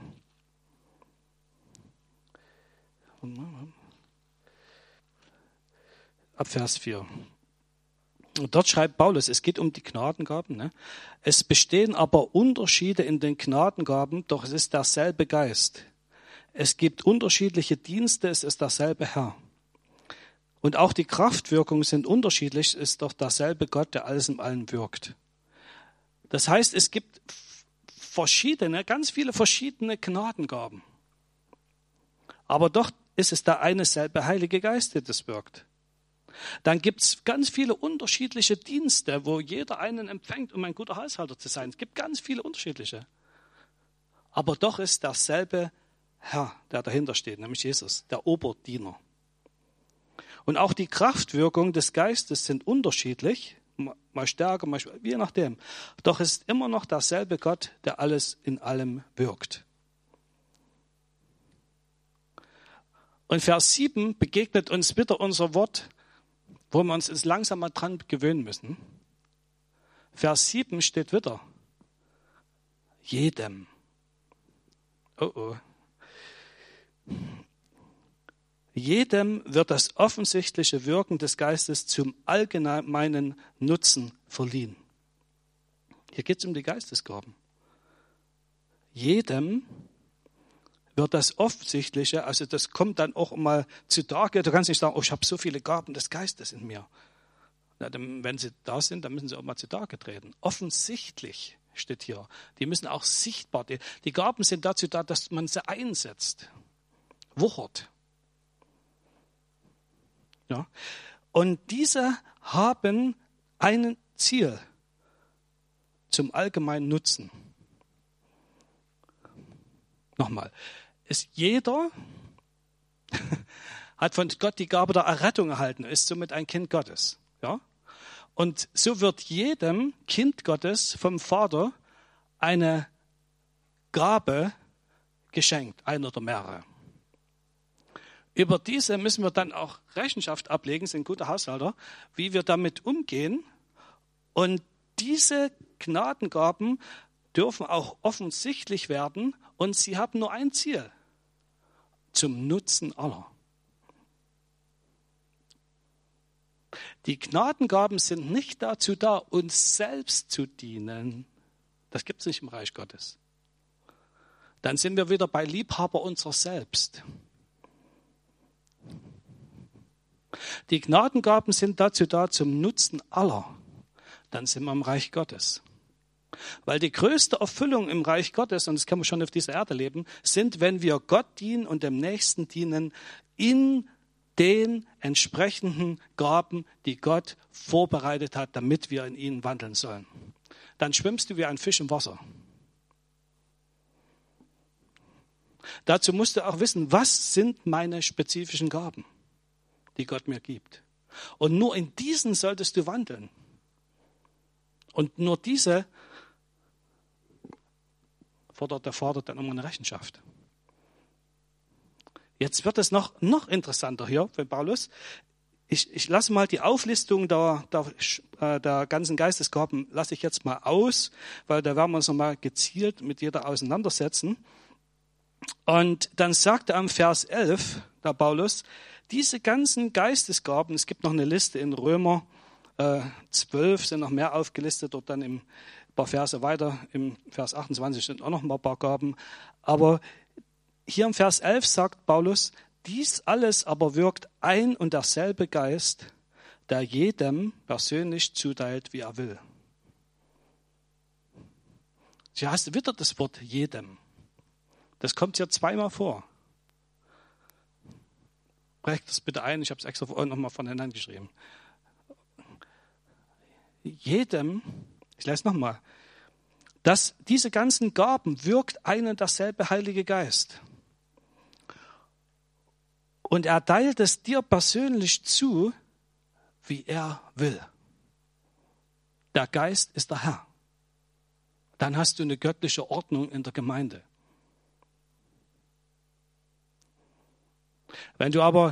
Ab Vers 4. Und dort schreibt Paulus, es geht um die Gnadengaben. Ne? Es bestehen aber Unterschiede in den Gnadengaben, doch es ist derselbe Geist. Es gibt unterschiedliche Dienste, es ist derselbe Herr. Und auch die Kraftwirkungen sind unterschiedlich, es ist doch derselbe Gott, der alles in allem wirkt. Das heißt, es gibt ganz viele verschiedene Gnadengaben. Aber doch ist es der eine selbe Heilige Geist, der das wirkt. Dann gibt es ganz viele unterschiedliche Dienste, wo jeder einen empfängt, um ein guter Haushalter zu sein. Es gibt ganz viele unterschiedliche. Aber doch ist derselbe Herr, der dahinter steht, nämlich Jesus, der Oberdiener. Und auch die Kraftwirkungen des Geistes sind unterschiedlich, mal stärker, mal schwächer, je nachdem. Doch es ist immer noch derselbe Gott, der alles in allem wirkt. Und Vers 7 begegnet uns wieder unser Wort, wo wir uns langsam mal dran gewöhnen müssen. Vers 7 steht wieder. Jedem. Oh. Jedem wird das offensichtliche Wirken des Geistes zum allgemeinen Nutzen verliehen. Hier geht es um die Geistesgaben. Jedem wird das Offensichtliche, also das kommt dann auch mal zutage. Du kannst nicht sagen, oh, ich habe so viele Gaben des Geistes in mir. Na, wenn sie da sind, dann müssen sie auch mal zutage treten. Offensichtlich steht hier. Die müssen auch sichtbar. Die Gaben sind dazu da, dass man sie einsetzt. Wuchert. Ja. Und diese haben ein Ziel zum allgemeinen Nutzen. Nochmal. Jeder hat von Gott die Gabe der Errettung erhalten, ist somit ein Kind Gottes. Ja? Und so wird jedem Kind Gottes vom Vater eine Gabe geschenkt, eine oder mehrere. Über diese müssen wir dann auch Rechenschaft ablegen, sind gute Haushalter, wie wir damit umgehen. Und diese Gnadengaben dürfen auch offensichtlich werden und sie haben nur ein Ziel, zum Nutzen aller. Die Gnadengaben sind nicht dazu da, uns selbst zu dienen. Das gibt es nicht im Reich Gottes. Dann sind wir wieder bei Liebhaber unserer selbst. Die Gnadengaben sind dazu da, zum Nutzen aller. Dann sind wir im Reich Gottes. Weil die größte Erfüllung im Reich Gottes, und das können wir schon auf dieser Erde leben, sind, wenn wir Gott dienen und dem Nächsten dienen, in den entsprechenden Gaben, die Gott vorbereitet hat, damit wir in ihnen wandeln sollen. Dann schwimmst du wie ein Fisch im Wasser. Dazu musst du auch wissen, was sind meine spezifischen Gaben, die Gott mir gibt. Und nur in diesen solltest du wandeln. Und nur diese fordert der Vater dann um eine Rechenschaft. Jetzt wird es noch interessanter hier bei Paulus. Ich lasse mal die Auflistung der ganzen Geistesgaben, lasse ich jetzt mal aus, weil da werden wir uns nochmal gezielt mit jeder auseinandersetzen. Und dann sagt er am Vers 11, der Paulus, diese ganzen Geistesgaben, es gibt noch eine Liste in Römer 12, sind noch mehr aufgelistet, dort dann ein paar Verse weiter, im Vers 28 sind auch noch ein paar Gaben. Aber hier im Vers 11 sagt Paulus, dies alles aber wirkt ein und derselbe Geist, der jedem persönlich zuteilt, wie er will. Hier hast du wieder das Wort jedem. Das kommt hier zweimal vor. Prägt das bitte ein, ich habe es extra vorhin nochmal voneinander geschrieben. Jedem, ich lese nochmal, dass diese ganzen Gaben wirkt ein und derselbe Heilige Geist. Und er teilt es dir persönlich zu, wie er will. Der Geist ist der Herr. Dann hast du eine göttliche Ordnung in der Gemeinde. Wenn du aber,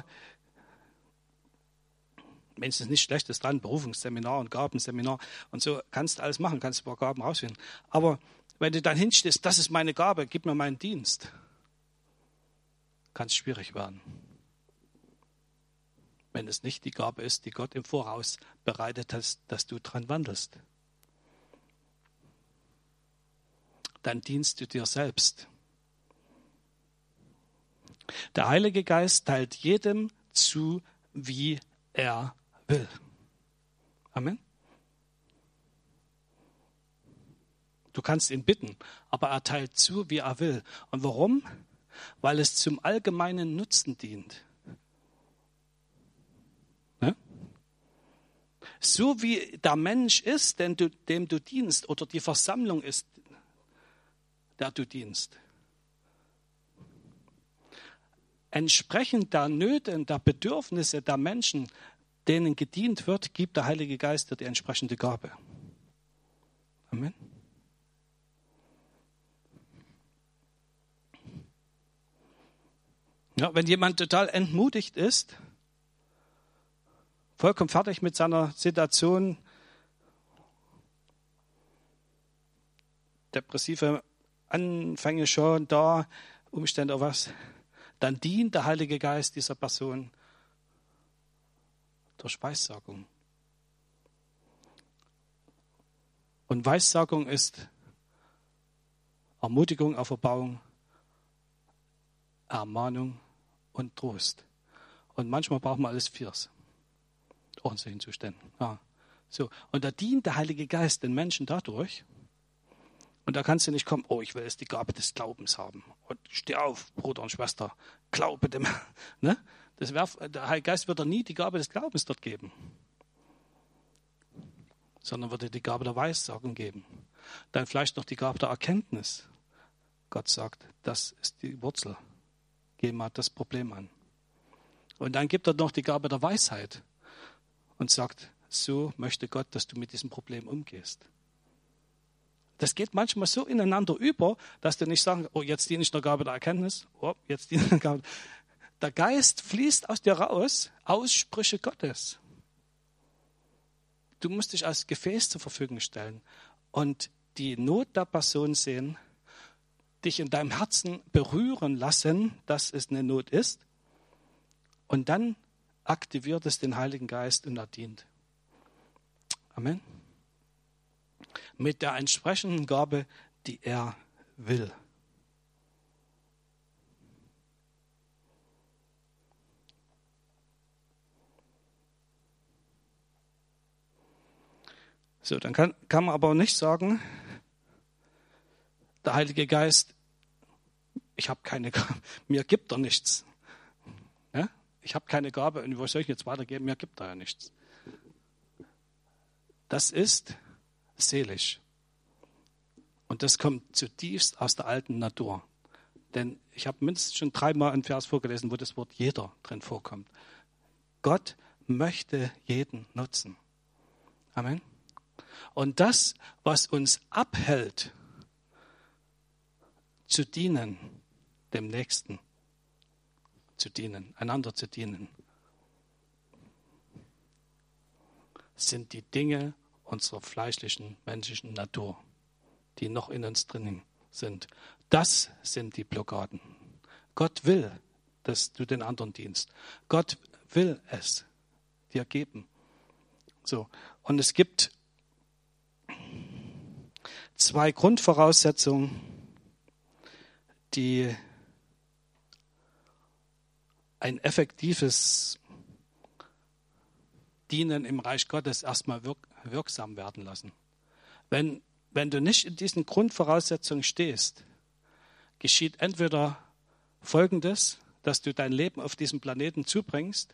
wenn es nicht schlecht ist dran, Berufungsseminar und Gabenseminar und so, kannst du alles machen, kannst ein paar Gaben rausfinden. Aber wenn du dann hinstehst, das ist meine Gabe, gib mir meinen Dienst, kann es schwierig werden. Wenn es nicht die Gabe ist, die Gott im Voraus bereitet hat, dass du dran wandelst. Dann dienst du dir selbst. Der Heilige Geist teilt jedem zu, wie er will. Amen. Du kannst ihn bitten, aber er teilt zu, wie er will. Und warum? Weil es zum allgemeinen Nutzen dient. Ne? So wie der Mensch ist, dem du dienst, oder die Versammlung ist, der du dienst. Entsprechend der Nöte und der Bedürfnisse der Menschen, denen gedient wird, gibt der Heilige Geist dir die entsprechende Gabe. Amen. Ja, wenn jemand total entmutigt ist, vollkommen fertig mit seiner Situation, depressive Anfänge schon da, Umstände oder was, dann dient der Heilige Geist dieser Person durch Weissagung. Und Weissagung ist Ermutigung, Auferbauung, Ermahnung und Trost. Und manchmal braucht man alles Viers. Auch in solchen Zuständen. Ja. So. Und da dient der Heilige Geist den Menschen dadurch. Und da kannst du nicht kommen, oh, ich will jetzt die Gabe des Glaubens haben. Und steh auf, Bruder und Schwester, glaube dem. Ne? Der Heilige Geist wird dir nie die Gabe des Glaubens dort geben. Sondern wird dir die Gabe der Weissagung geben. Dann vielleicht noch die Gabe der Erkenntnis. Gott sagt, das ist die Wurzel. Geh mal das Problem an. Und dann gibt er noch die Gabe der Weisheit. Und sagt, so möchte Gott, dass du mit diesem Problem umgehst. Das geht manchmal so ineinander über, dass du nicht sagen, oh, jetzt diene ich der Gabe der Erkenntnis, oh, jetzt diene ich der Gabe. Der Geist fließt aus dir raus, Aussprüche Gottes. Du musst dich als Gefäß zur Verfügung stellen und die Not der Person sehen, dich in deinem Herzen berühren lassen, dass es eine Not ist, und dann aktiviert es den Heiligen Geist und er dient. Amen. Mit der entsprechenden Gabe, die er will. So, dann kann man aber nicht sagen, der Heilige Geist, ich habe keine Gabe, mir gibt er nichts. Ja? Ich habe keine Gabe und wo soll ich jetzt weitergeben? Mir gibt er ja nichts. Das ist seelisch. Und das kommt zutiefst aus der alten Natur. Denn ich habe mindestens schon 3-mal einen Vers vorgelesen, wo das Wort jeder drin vorkommt. Gott möchte jeden nutzen. Amen. Und das, was uns abhält, zu dienen, dem Nächsten zu dienen, einander zu dienen, sind die Dinge unserer fleischlichen, menschlichen Natur, die noch in uns drinnen sind. Das sind die Blockaden. Gott will, dass du den anderen dienst. Gott will es dir geben. So. Und es gibt 2 Grundvoraussetzungen, die ein effektives Dienen im Reich Gottes erstmal wirksam werden lassen. Wenn du nicht in diesen Grundvoraussetzungen stehst, geschieht entweder Folgendes, dass du dein Leben auf diesem Planeten zubringst,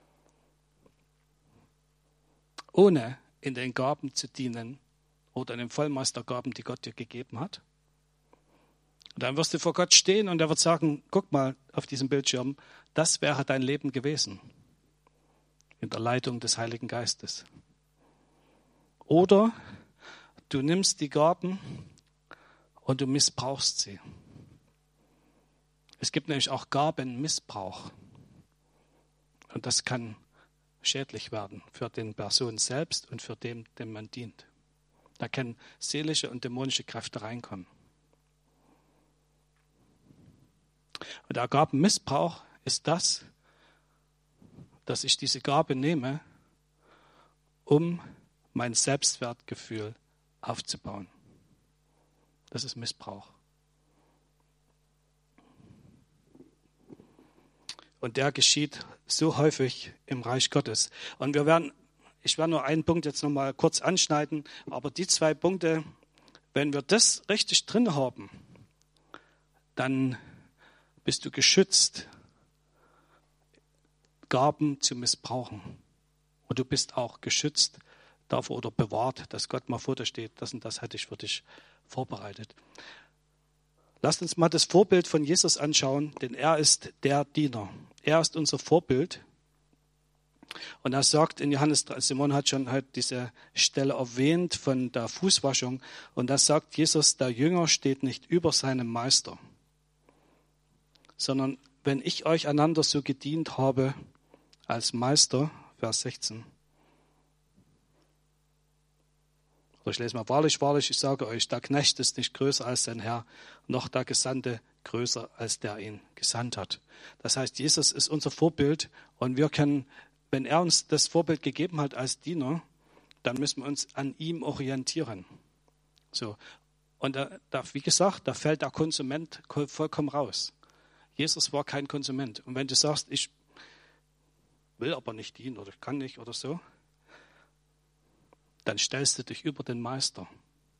ohne in den Gaben zu dienen oder in den Vollmaß der Gaben, die Gott dir gegeben hat. Und dann wirst du vor Gott stehen und er wird sagen, guck mal auf diesem Bildschirm, das wäre dein Leben gewesen. In der Leitung des Heiligen Geistes. Oder du nimmst die Gaben und du missbrauchst sie. Es gibt nämlich auch Gabenmissbrauch. Und das kann schädlich werden für den Person selbst und für den, dem man dient. Da können seelische und dämonische Kräfte reinkommen. Und der Gabenmissbrauch ist das, dass ich diese Gabe nehme, um mein Selbstwertgefühl aufzubauen. Das ist Missbrauch. Und der geschieht so häufig im Reich Gottes. Und ich werde nur einen Punkt jetzt noch mal kurz anschneiden, aber die 2 Punkte, wenn wir das richtig drin haben, dann bist du geschützt, Gaben zu missbrauchen. Und du bist auch geschützt davor oder bewahrt, dass Gott mal vor dir steht, das und das hätte ich für dich vorbereitet. Lasst uns mal das Vorbild von Jesus anschauen, denn er ist der Diener. Er ist unser Vorbild. Und er sagt in Johannes 3, Simon hat schon halt diese Stelle erwähnt von der Fußwaschung. Und da sagt Jesus, der Jünger steht nicht über seinem Meister, sondern wenn ich euch einander so gedient habe als Meister, Vers 16. Oder ich lese mal, wahrlich, wahrlich, ich sage euch, der Knecht ist nicht größer als sein Herr, noch der Gesandte größer als der ihn gesandt hat. Das heißt, Jesus ist unser Vorbild und wir können, wenn er uns das Vorbild gegeben hat als Diener, dann müssen wir uns an ihm orientieren. So. Und wie gesagt, da fällt der Konsument vollkommen raus. Jesus war kein Konsument. Und wenn du sagst, ich will aber nicht dienen oder ich kann nicht oder so, dann stellst du dich über den Meister.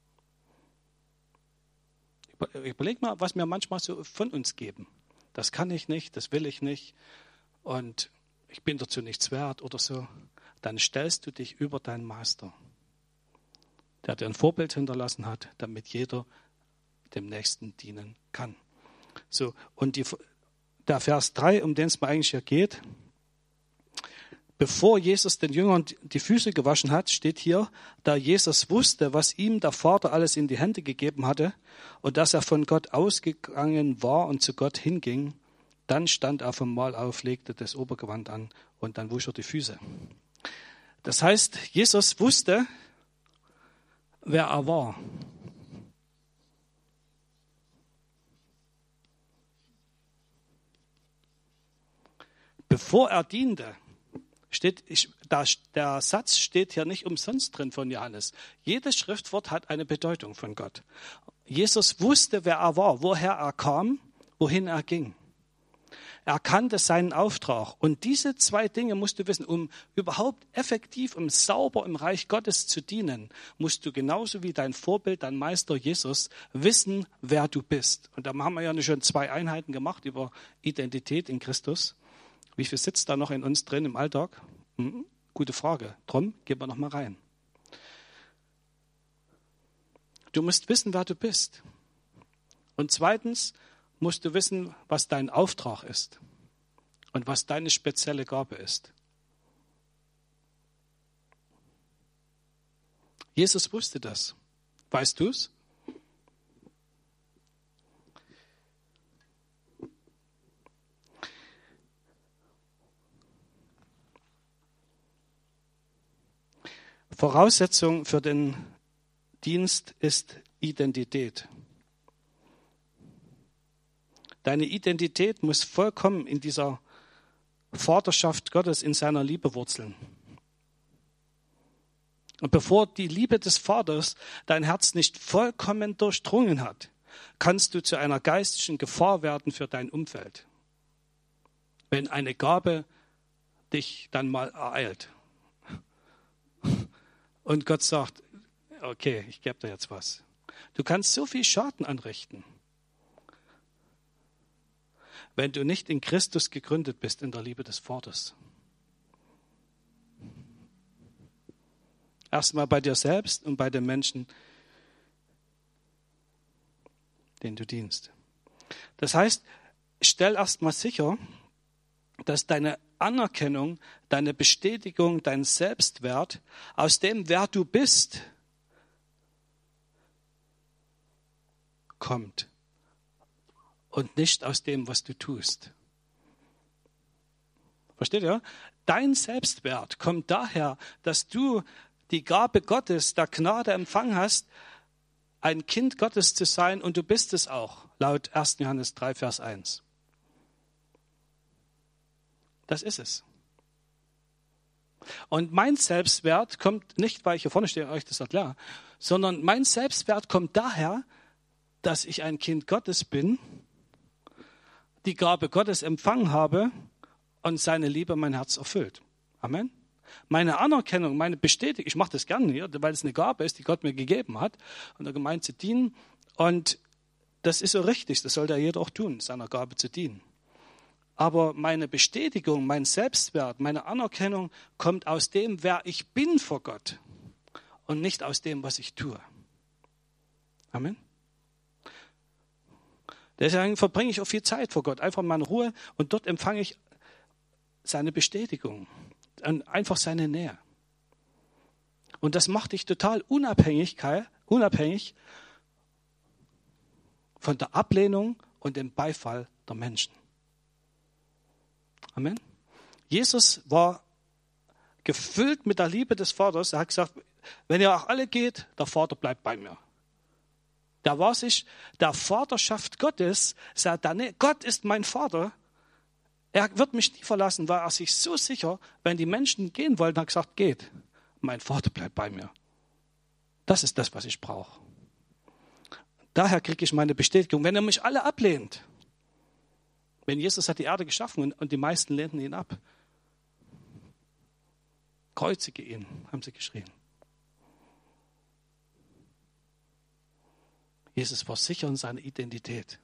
Überleg mal, was wir manchmal so von uns geben. Das kann ich nicht, das will ich nicht und ich bin dazu nichts wert oder so. Dann stellst du dich über deinen Meister, der dir ein Vorbild hinterlassen hat, damit jeder dem Nächsten dienen kann. So, und der Vers 3, um den es mir eigentlich hier geht, bevor Jesus den Jüngern die Füße gewaschen hat, steht hier, da Jesus wusste, was ihm der Vater alles in die Hände gegeben hatte und dass er von Gott ausgegangen war und zu Gott hinging, dann stand er vom Mahl auf, legte das Obergewand an und dann wusch er die Füße. Das heißt, Jesus wusste, wer er war. Bevor er diente, der Satz steht hier nicht umsonst drin von Johannes. Jedes Schriftwort hat eine Bedeutung von Gott. Jesus wusste, wer er war, woher er kam, wohin er ging. Er kannte seinen Auftrag. Und diese 2 Dinge musst du wissen, um überhaupt effektiv, um sauber im Reich Gottes zu dienen, musst du genauso wie dein Vorbild, dein Meister Jesus, wissen, wer du bist. Und da haben wir ja schon 2 Einheiten gemacht über Identität in Christus. Wie viel sitzt da noch in uns drin im Alltag? Gute Frage. Drum, gehen wir noch mal rein. Du musst wissen, wer du bist. Und zweitens musst du wissen, was dein Auftrag ist und was deine spezielle Gabe ist. Jesus wusste das. Weißt du es? Voraussetzung für den Dienst ist Identität. Deine Identität muss vollkommen in dieser Vaterschaft Gottes, in seiner Liebe wurzeln. Und bevor die Liebe des Vaters dein Herz nicht vollkommen durchdrungen hat, kannst du zu einer geistlichen Gefahr werden für dein Umfeld. Wenn eine Gabe dich dann mal ereilt. Und Gott sagt, okay, ich gebe dir jetzt was. Du kannst so viel Schaden anrichten, wenn du nicht in Christus gegründet bist, in der Liebe des Vaters. Erstmal bei dir selbst und bei den Menschen, denen du dienst. Das heißt, stell erstmal sicher, dass deine Anerkennung, deine Bestätigung, dein Selbstwert aus dem, wer du bist, kommt und nicht aus dem, was du tust. Versteht ihr? Dein Selbstwert kommt daher, dass du die Gabe Gottes, der Gnade empfangen hast, ein Kind Gottes zu sein, und du bist es auch, laut 1. Johannes 3, Vers 1. Das ist es. Und mein Selbstwert kommt nicht, weil ich hier vorne stehe und euch das erkläre, sondern mein Selbstwert kommt daher, dass ich ein Kind Gottes bin, die Gabe Gottes empfangen habe und seine Liebe mein Herz erfüllt. Amen. Meine Anerkennung, meine Bestätigung, ich mache das gerne hier, weil es eine Gabe ist, die Gott mir gegeben hat, und der Gemeinde zu dienen. Und das ist so richtig, das sollte ja jeder auch tun, seiner Gabe zu dienen. Aber meine Bestätigung, mein Selbstwert, meine Anerkennung kommt aus dem, wer ich bin vor Gott und nicht aus dem, was ich tue. Amen. Deswegen verbringe ich auch viel Zeit vor Gott, einfach in meiner Ruhe, und dort empfange ich seine Bestätigung und einfach seine Nähe. Und das macht dich total unabhängig von der Ablehnung und dem Beifall der Menschen. Amen. Jesus war gefüllt mit der Liebe des Vaters. Er hat gesagt, wenn ihr auch alle geht, der Vater bleibt bei mir. Da war sich der Vaterschaft Gottes, sagt er, nee, Gott ist mein Vater. Er wird mich nie verlassen, weil er sich so sicher, wenn die Menschen gehen wollten, hat gesagt, geht. Mein Vater bleibt bei mir. Das ist das, was ich brauche. Daher kriege ich meine Bestätigung. Wenn ihr mich alle ablehnt, wenn Jesus hat die Erde geschaffen und die meisten lehnten ihn ab, kreuzige ihn, haben sie geschrien. Jesus war sicher in seiner Identität.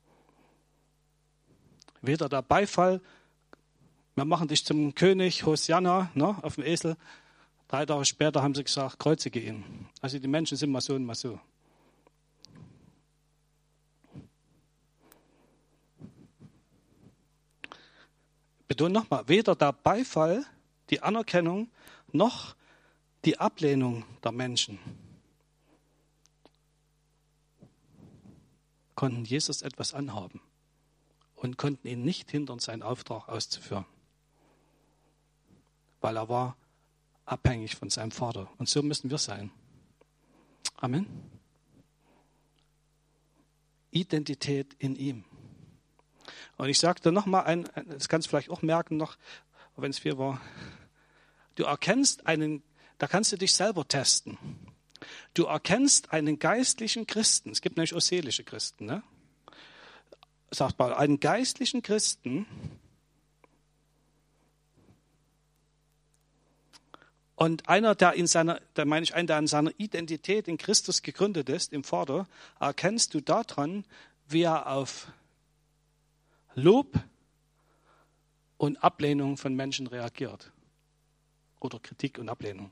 Weder der Beifall, wir machen dich zum König, Hosianna, auf dem Esel. 3 Tage später haben sie gesagt, kreuzige ihn. Also die Menschen sind mal so und mal so. Betone nochmal, weder der Beifall, die Anerkennung, noch die Ablehnung der Menschen konnten Jesus etwas anhaben und konnten ihn nicht hindern, seinen Auftrag auszuführen. Weil er war abhängig von seinem Vater. Und so müssen wir sein. Amen. Identität in ihm. Und ich sagte nochmal, das kannst du vielleicht auch merken noch, wenn es 4 war. Du erkennst da kannst du dich selber testen. Du erkennst einen geistlichen Christen. Es gibt nämlich auch seelische Christen. Ne? Sagt mal, einen geistlichen Christen. Und einer, der in seiner Identität in Christus gegründet ist, im Vater, erkennst du daran, wie er auf Lob und Ablehnung von Menschen reagiert. Oder Kritik und Ablehnung.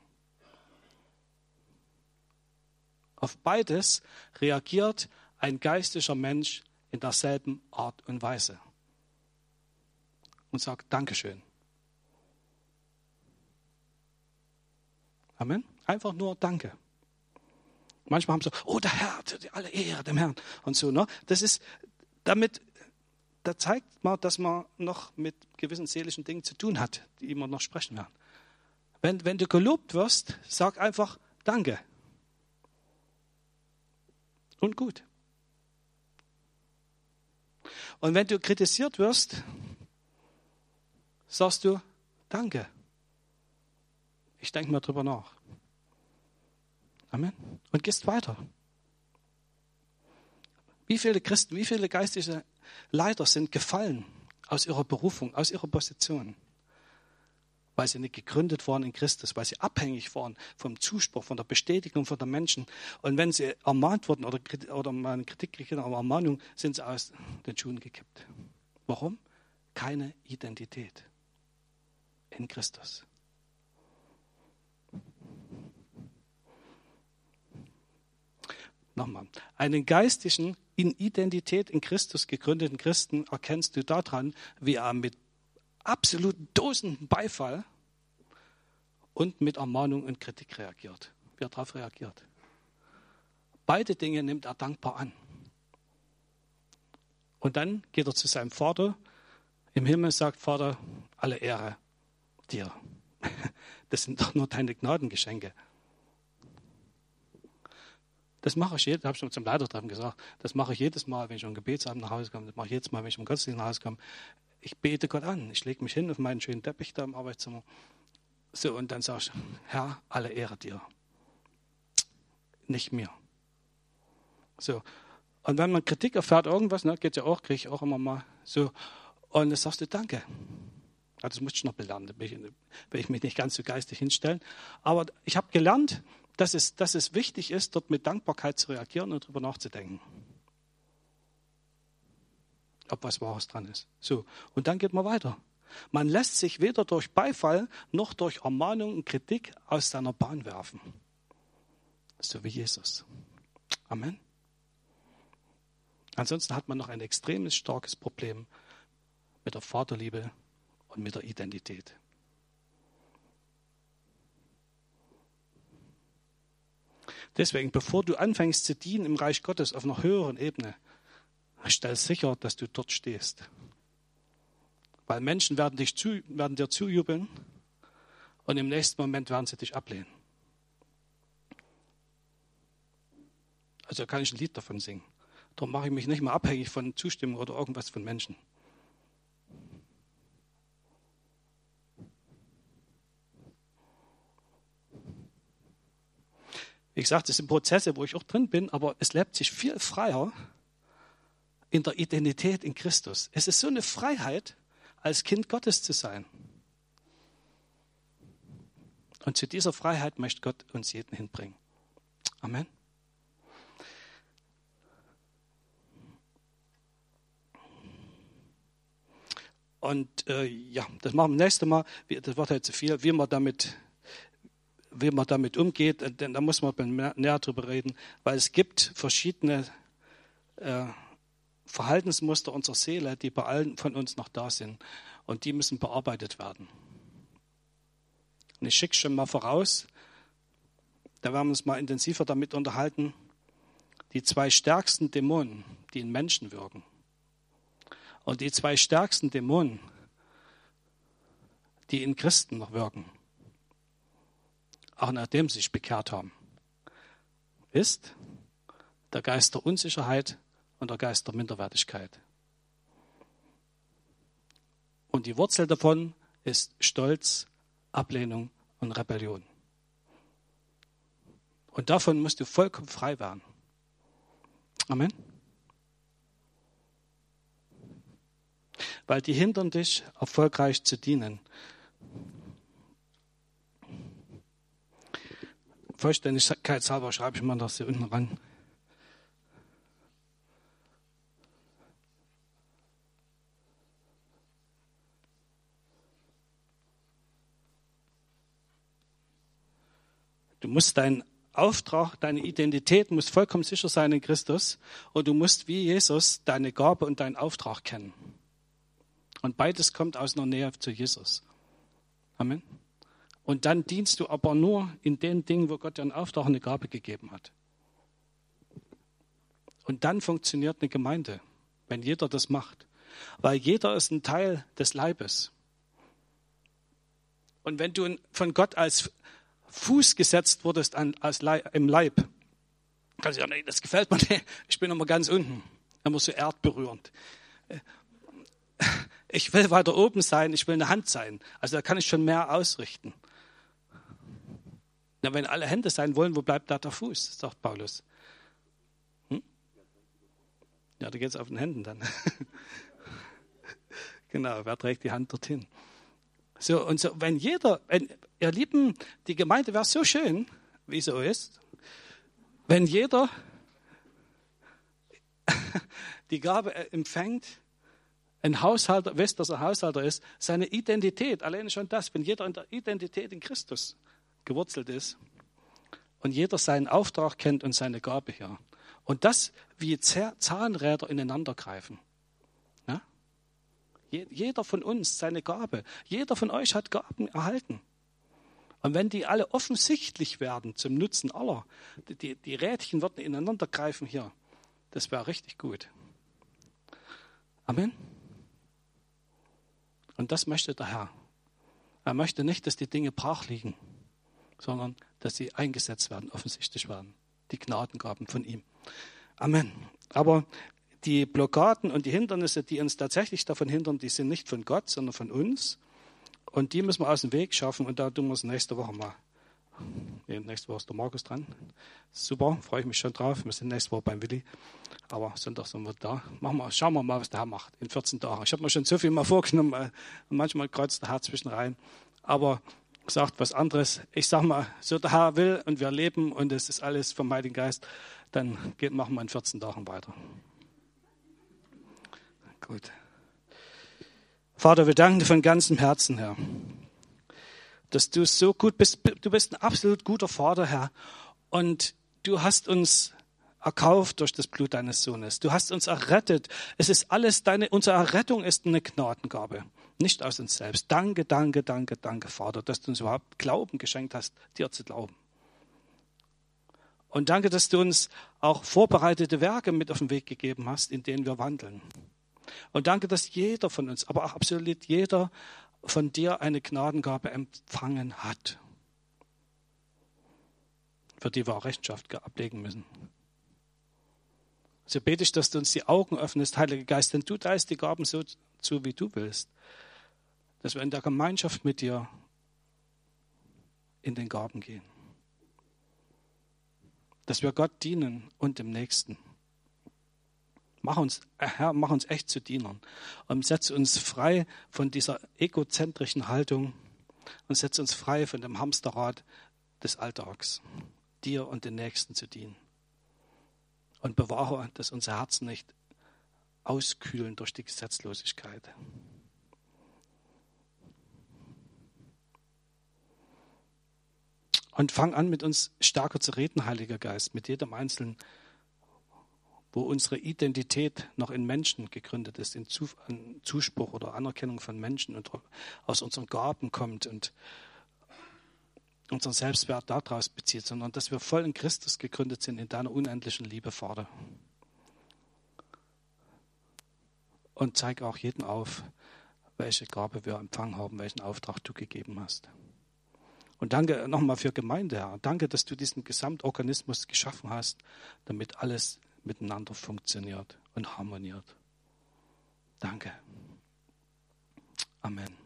Auf beides reagiert ein geistlicher Mensch in derselben Art und Weise. Und sagt Dankeschön. Amen. Einfach nur Danke. Manchmal haben sie so, oh der Herr, alle Ehre dem Herrn und so. Ne? Das ist damit, da zeigt man, dass man noch mit gewissen seelischen Dingen zu tun hat, die immer noch sprechen werden. Wenn du gelobt wirst, sag einfach Danke. Und gut. Und wenn du kritisiert wirst, sagst du, danke. Ich denke mal drüber nach. Amen. Und gehst weiter. Wie viele Christen, wie viele geistliche Leiter sind gefallen aus ihrer Berufung, aus ihrer Position? Weil sie nicht gegründet waren in Christus, weil sie abhängig waren vom Zuspruch, von der Bestätigung von den Menschen. Und wenn sie ermahnt wurden oder mal eine Kritik gekriegt haben, Ermahnung, sind sie aus den Schuhen gekippt. Warum? Keine Identität in Christus. Nochmal. Einen geistlichen, in Identität in Christus gegründeten Christen erkennst du daran, wie er mit absolut tosendem Beifall und mit Ermahnung und Kritik reagiert. Wie er darauf reagiert. Beide Dinge nimmt er dankbar an. Und dann geht er zu seinem Vater im Himmel und sagt, Vater, alle Ehre dir. Das sind doch nur deine Gnadengeschenke. Das mache ich habe ich schon zum Leitertreffen gesagt, das mache ich jedes Mal, wenn ich am Gebetsabend nach Hause komme, das mache ich jedes Mal, wenn ich im Gottesdienst nach Hause komme. Ich bete Gott an, ich lege mich hin auf meinen schönen Teppich da im Arbeitszimmer. So, und dann sage ich, Herr, alle Ehre dir. Nicht mir. So. Und wenn man Kritik erfährt, irgendwas, ne, geht ja auch, kriege ich auch immer mal so, und dann sagst du Danke. Ja, das muss ich noch belernen, da will ich mich nicht ganz so geistig hinstellen. Aber ich habe gelernt, dass es wichtig ist, dort mit Dankbarkeit zu reagieren und darüber nachzudenken. Ob was Wahres dran ist. So, und dann geht man weiter. Man lässt sich weder durch Beifall noch durch Ermahnung und Kritik aus seiner Bahn werfen. So wie Jesus. Amen. Ansonsten hat man noch ein extremes starkes Problem mit der Vaterliebe und mit der Identität. Deswegen, bevor du anfängst zu dienen im Reich Gottes auf einer höheren Ebene, stell sicher, dass du dort stehst. Weil Menschen werden dir zujubeln und im nächsten Moment werden sie dich ablehnen. Also kann ich ein Lied davon singen. Darum mache ich mich nicht mehr abhängig von Zustimmung oder irgendwas von Menschen. Wie gesagt, das sind Prozesse, wo ich auch drin bin, aber es lebt sich viel freier in der Identität in Christus. Es ist so eine Freiheit, als Kind Gottes zu sein. Und zu dieser Freiheit möchte Gott uns jeden hinbringen. Amen. Und das machen wir nächstes Mal. Das wird halt zu viel, wie man damit umgeht, denn da muss man näher drüber reden, weil es gibt verschiedene Verhaltensmuster unserer Seele, die bei allen von uns noch da sind und die müssen bearbeitet werden. Und ich schicke schon mal voraus, da werden wir uns mal intensiver damit unterhalten, die 2 stärksten Dämonen, die in Menschen wirken. Und die 2 stärksten Dämonen, die in Christen noch wirken, auch nachdem sie sich bekehrt haben, ist der Geist der Unsicherheit und der Geist der Minderwertigkeit. Und die Wurzel davon ist Stolz, Ablehnung und Rebellion. Und davon musst du vollkommen frei werden. Amen. Weil die hindern dich, erfolgreich zu dienen. Vollständigkeitshalber schreibe ich mal das hier unten ran. Du musst deinen Auftrag, deine Identität muss vollkommen sicher sein in Christus und du musst wie Jesus deine Gabe und deinen Auftrag kennen. Und beides kommt aus einer Nähe zu Jesus. Amen. Und dann dienst du aber nur in den Dingen, wo Gott dir einen Auftrag und eine Gabe gegeben hat. Und dann funktioniert eine Gemeinde, wenn jeder das macht. Weil jeder ist ein Teil des Leibes. Und wenn du von Gott als Fuß gesetzt wurdest im Leib, kannst du sagen, nee, das gefällt mir nicht, ich bin immer ganz unten, immer so erdberührend. Ich will weiter oben sein, ich will eine Hand sein. Also da kann ich schon mehr ausrichten. Na, wenn alle Hände sein wollen, wo bleibt da der Fuß, sagt Paulus. Ja, da geht es auf den Händen dann. Genau, wer trägt die Hand dorthin? So, und so, ihr Lieben, die Gemeinde wäre so schön, wie sie so ist, wenn jeder die Gabe empfängt, ein Haushalter, wisst, dass er Haushalter ist, seine Identität, alleine schon das, wenn jeder in der Identität in Christus gewurzelt ist und jeder seinen Auftrag kennt und seine Gabe hier. Und das wie Zahnräder ineinander greifen. Ja? Jeder von uns seine Gabe. Jeder von euch hat Gaben erhalten. Und wenn die alle offensichtlich werden zum Nutzen aller, die Rädchen würden ineinander greifen hier, das wäre richtig gut. Amen. Und das möchte der Herr. Er möchte nicht, dass die Dinge brach liegen, sondern dass sie eingesetzt werden, offensichtlich werden. Die Gnadengaben von ihm. Amen. Aber die Blockaden und die Hindernisse, die uns tatsächlich davon hindern, die sind nicht von Gott, sondern von uns. Und die müssen wir aus dem Weg schaffen. Und da tun wir es nächste Woche mal. Nächste Woche ist der Markus dran. Super, freue ich mich schon drauf. Wir sind nächste Woche beim Willi. Aber Sonntag sind wir da. Schauen wir mal, was der Herr macht in 14 Tagen. Ich habe mir schon so viel mal vorgenommen. Manchmal kreuzt der Herr zwischen rein. Aber sagt was anderes. Ich sage mal, so der Herr will und wir leben und es ist alles vom Heiligen Geist, dann machen wir in 14 Tagen weiter. Gut. Vater, wir danken dir von ganzem Herzen, Herr, dass du so gut bist. Du bist ein absolut guter Vater, Herr. Und du hast uns erkauft durch das Blut deines Sohnes. Du hast uns errettet. Es ist alles unsere Errettung ist eine Gnadengabe, nicht aus uns selbst. Danke, danke, danke, danke, Vater, dass du uns überhaupt Glauben geschenkt hast, dir zu glauben. Und danke, dass du uns auch vorbereitete Werke mit auf den Weg gegeben hast, in denen wir wandeln. Und danke, dass jeder von uns, aber auch absolut jeder von dir eine Gnadengabe empfangen hat, für die wir auch Rechenschaft ablegen müssen. So bete ich, dass du uns die Augen öffnest, Heiliger Geist, denn du teilst die Gaben so zu, wie du willst. Dass wir in der Gemeinschaft mit dir in den Gaben gehen. Dass wir Gott dienen und dem Nächsten. Herr, mach uns echt zu Dienern und setze uns frei von dieser egozentrischen Haltung und setze uns frei von dem Hamsterrad des Alltags, dir und den Nächsten zu dienen. Und bewahre, dass unser Herzen nicht auskühlen durch die Gesetzlosigkeit. Und fang an, mit uns stärker zu reden, Heiliger Geist, mit jedem Einzelnen, wo unsere Identität noch in Menschen gegründet ist, in Zuspruch oder Anerkennung von Menschen und aus unseren Gaben kommt und unseren Selbstwert daraus bezieht, sondern dass wir voll in Christus gegründet sind, in deiner unendlichen Liebe, Vater. Und zeig auch jedem auf, welche Gabe wir empfangen haben, welchen Auftrag du gegeben hast. Und danke nochmal für Gemeinde, Herr. Danke, dass du diesen Gesamtorganismus geschaffen hast, damit alles miteinander funktioniert und harmoniert. Danke. Amen.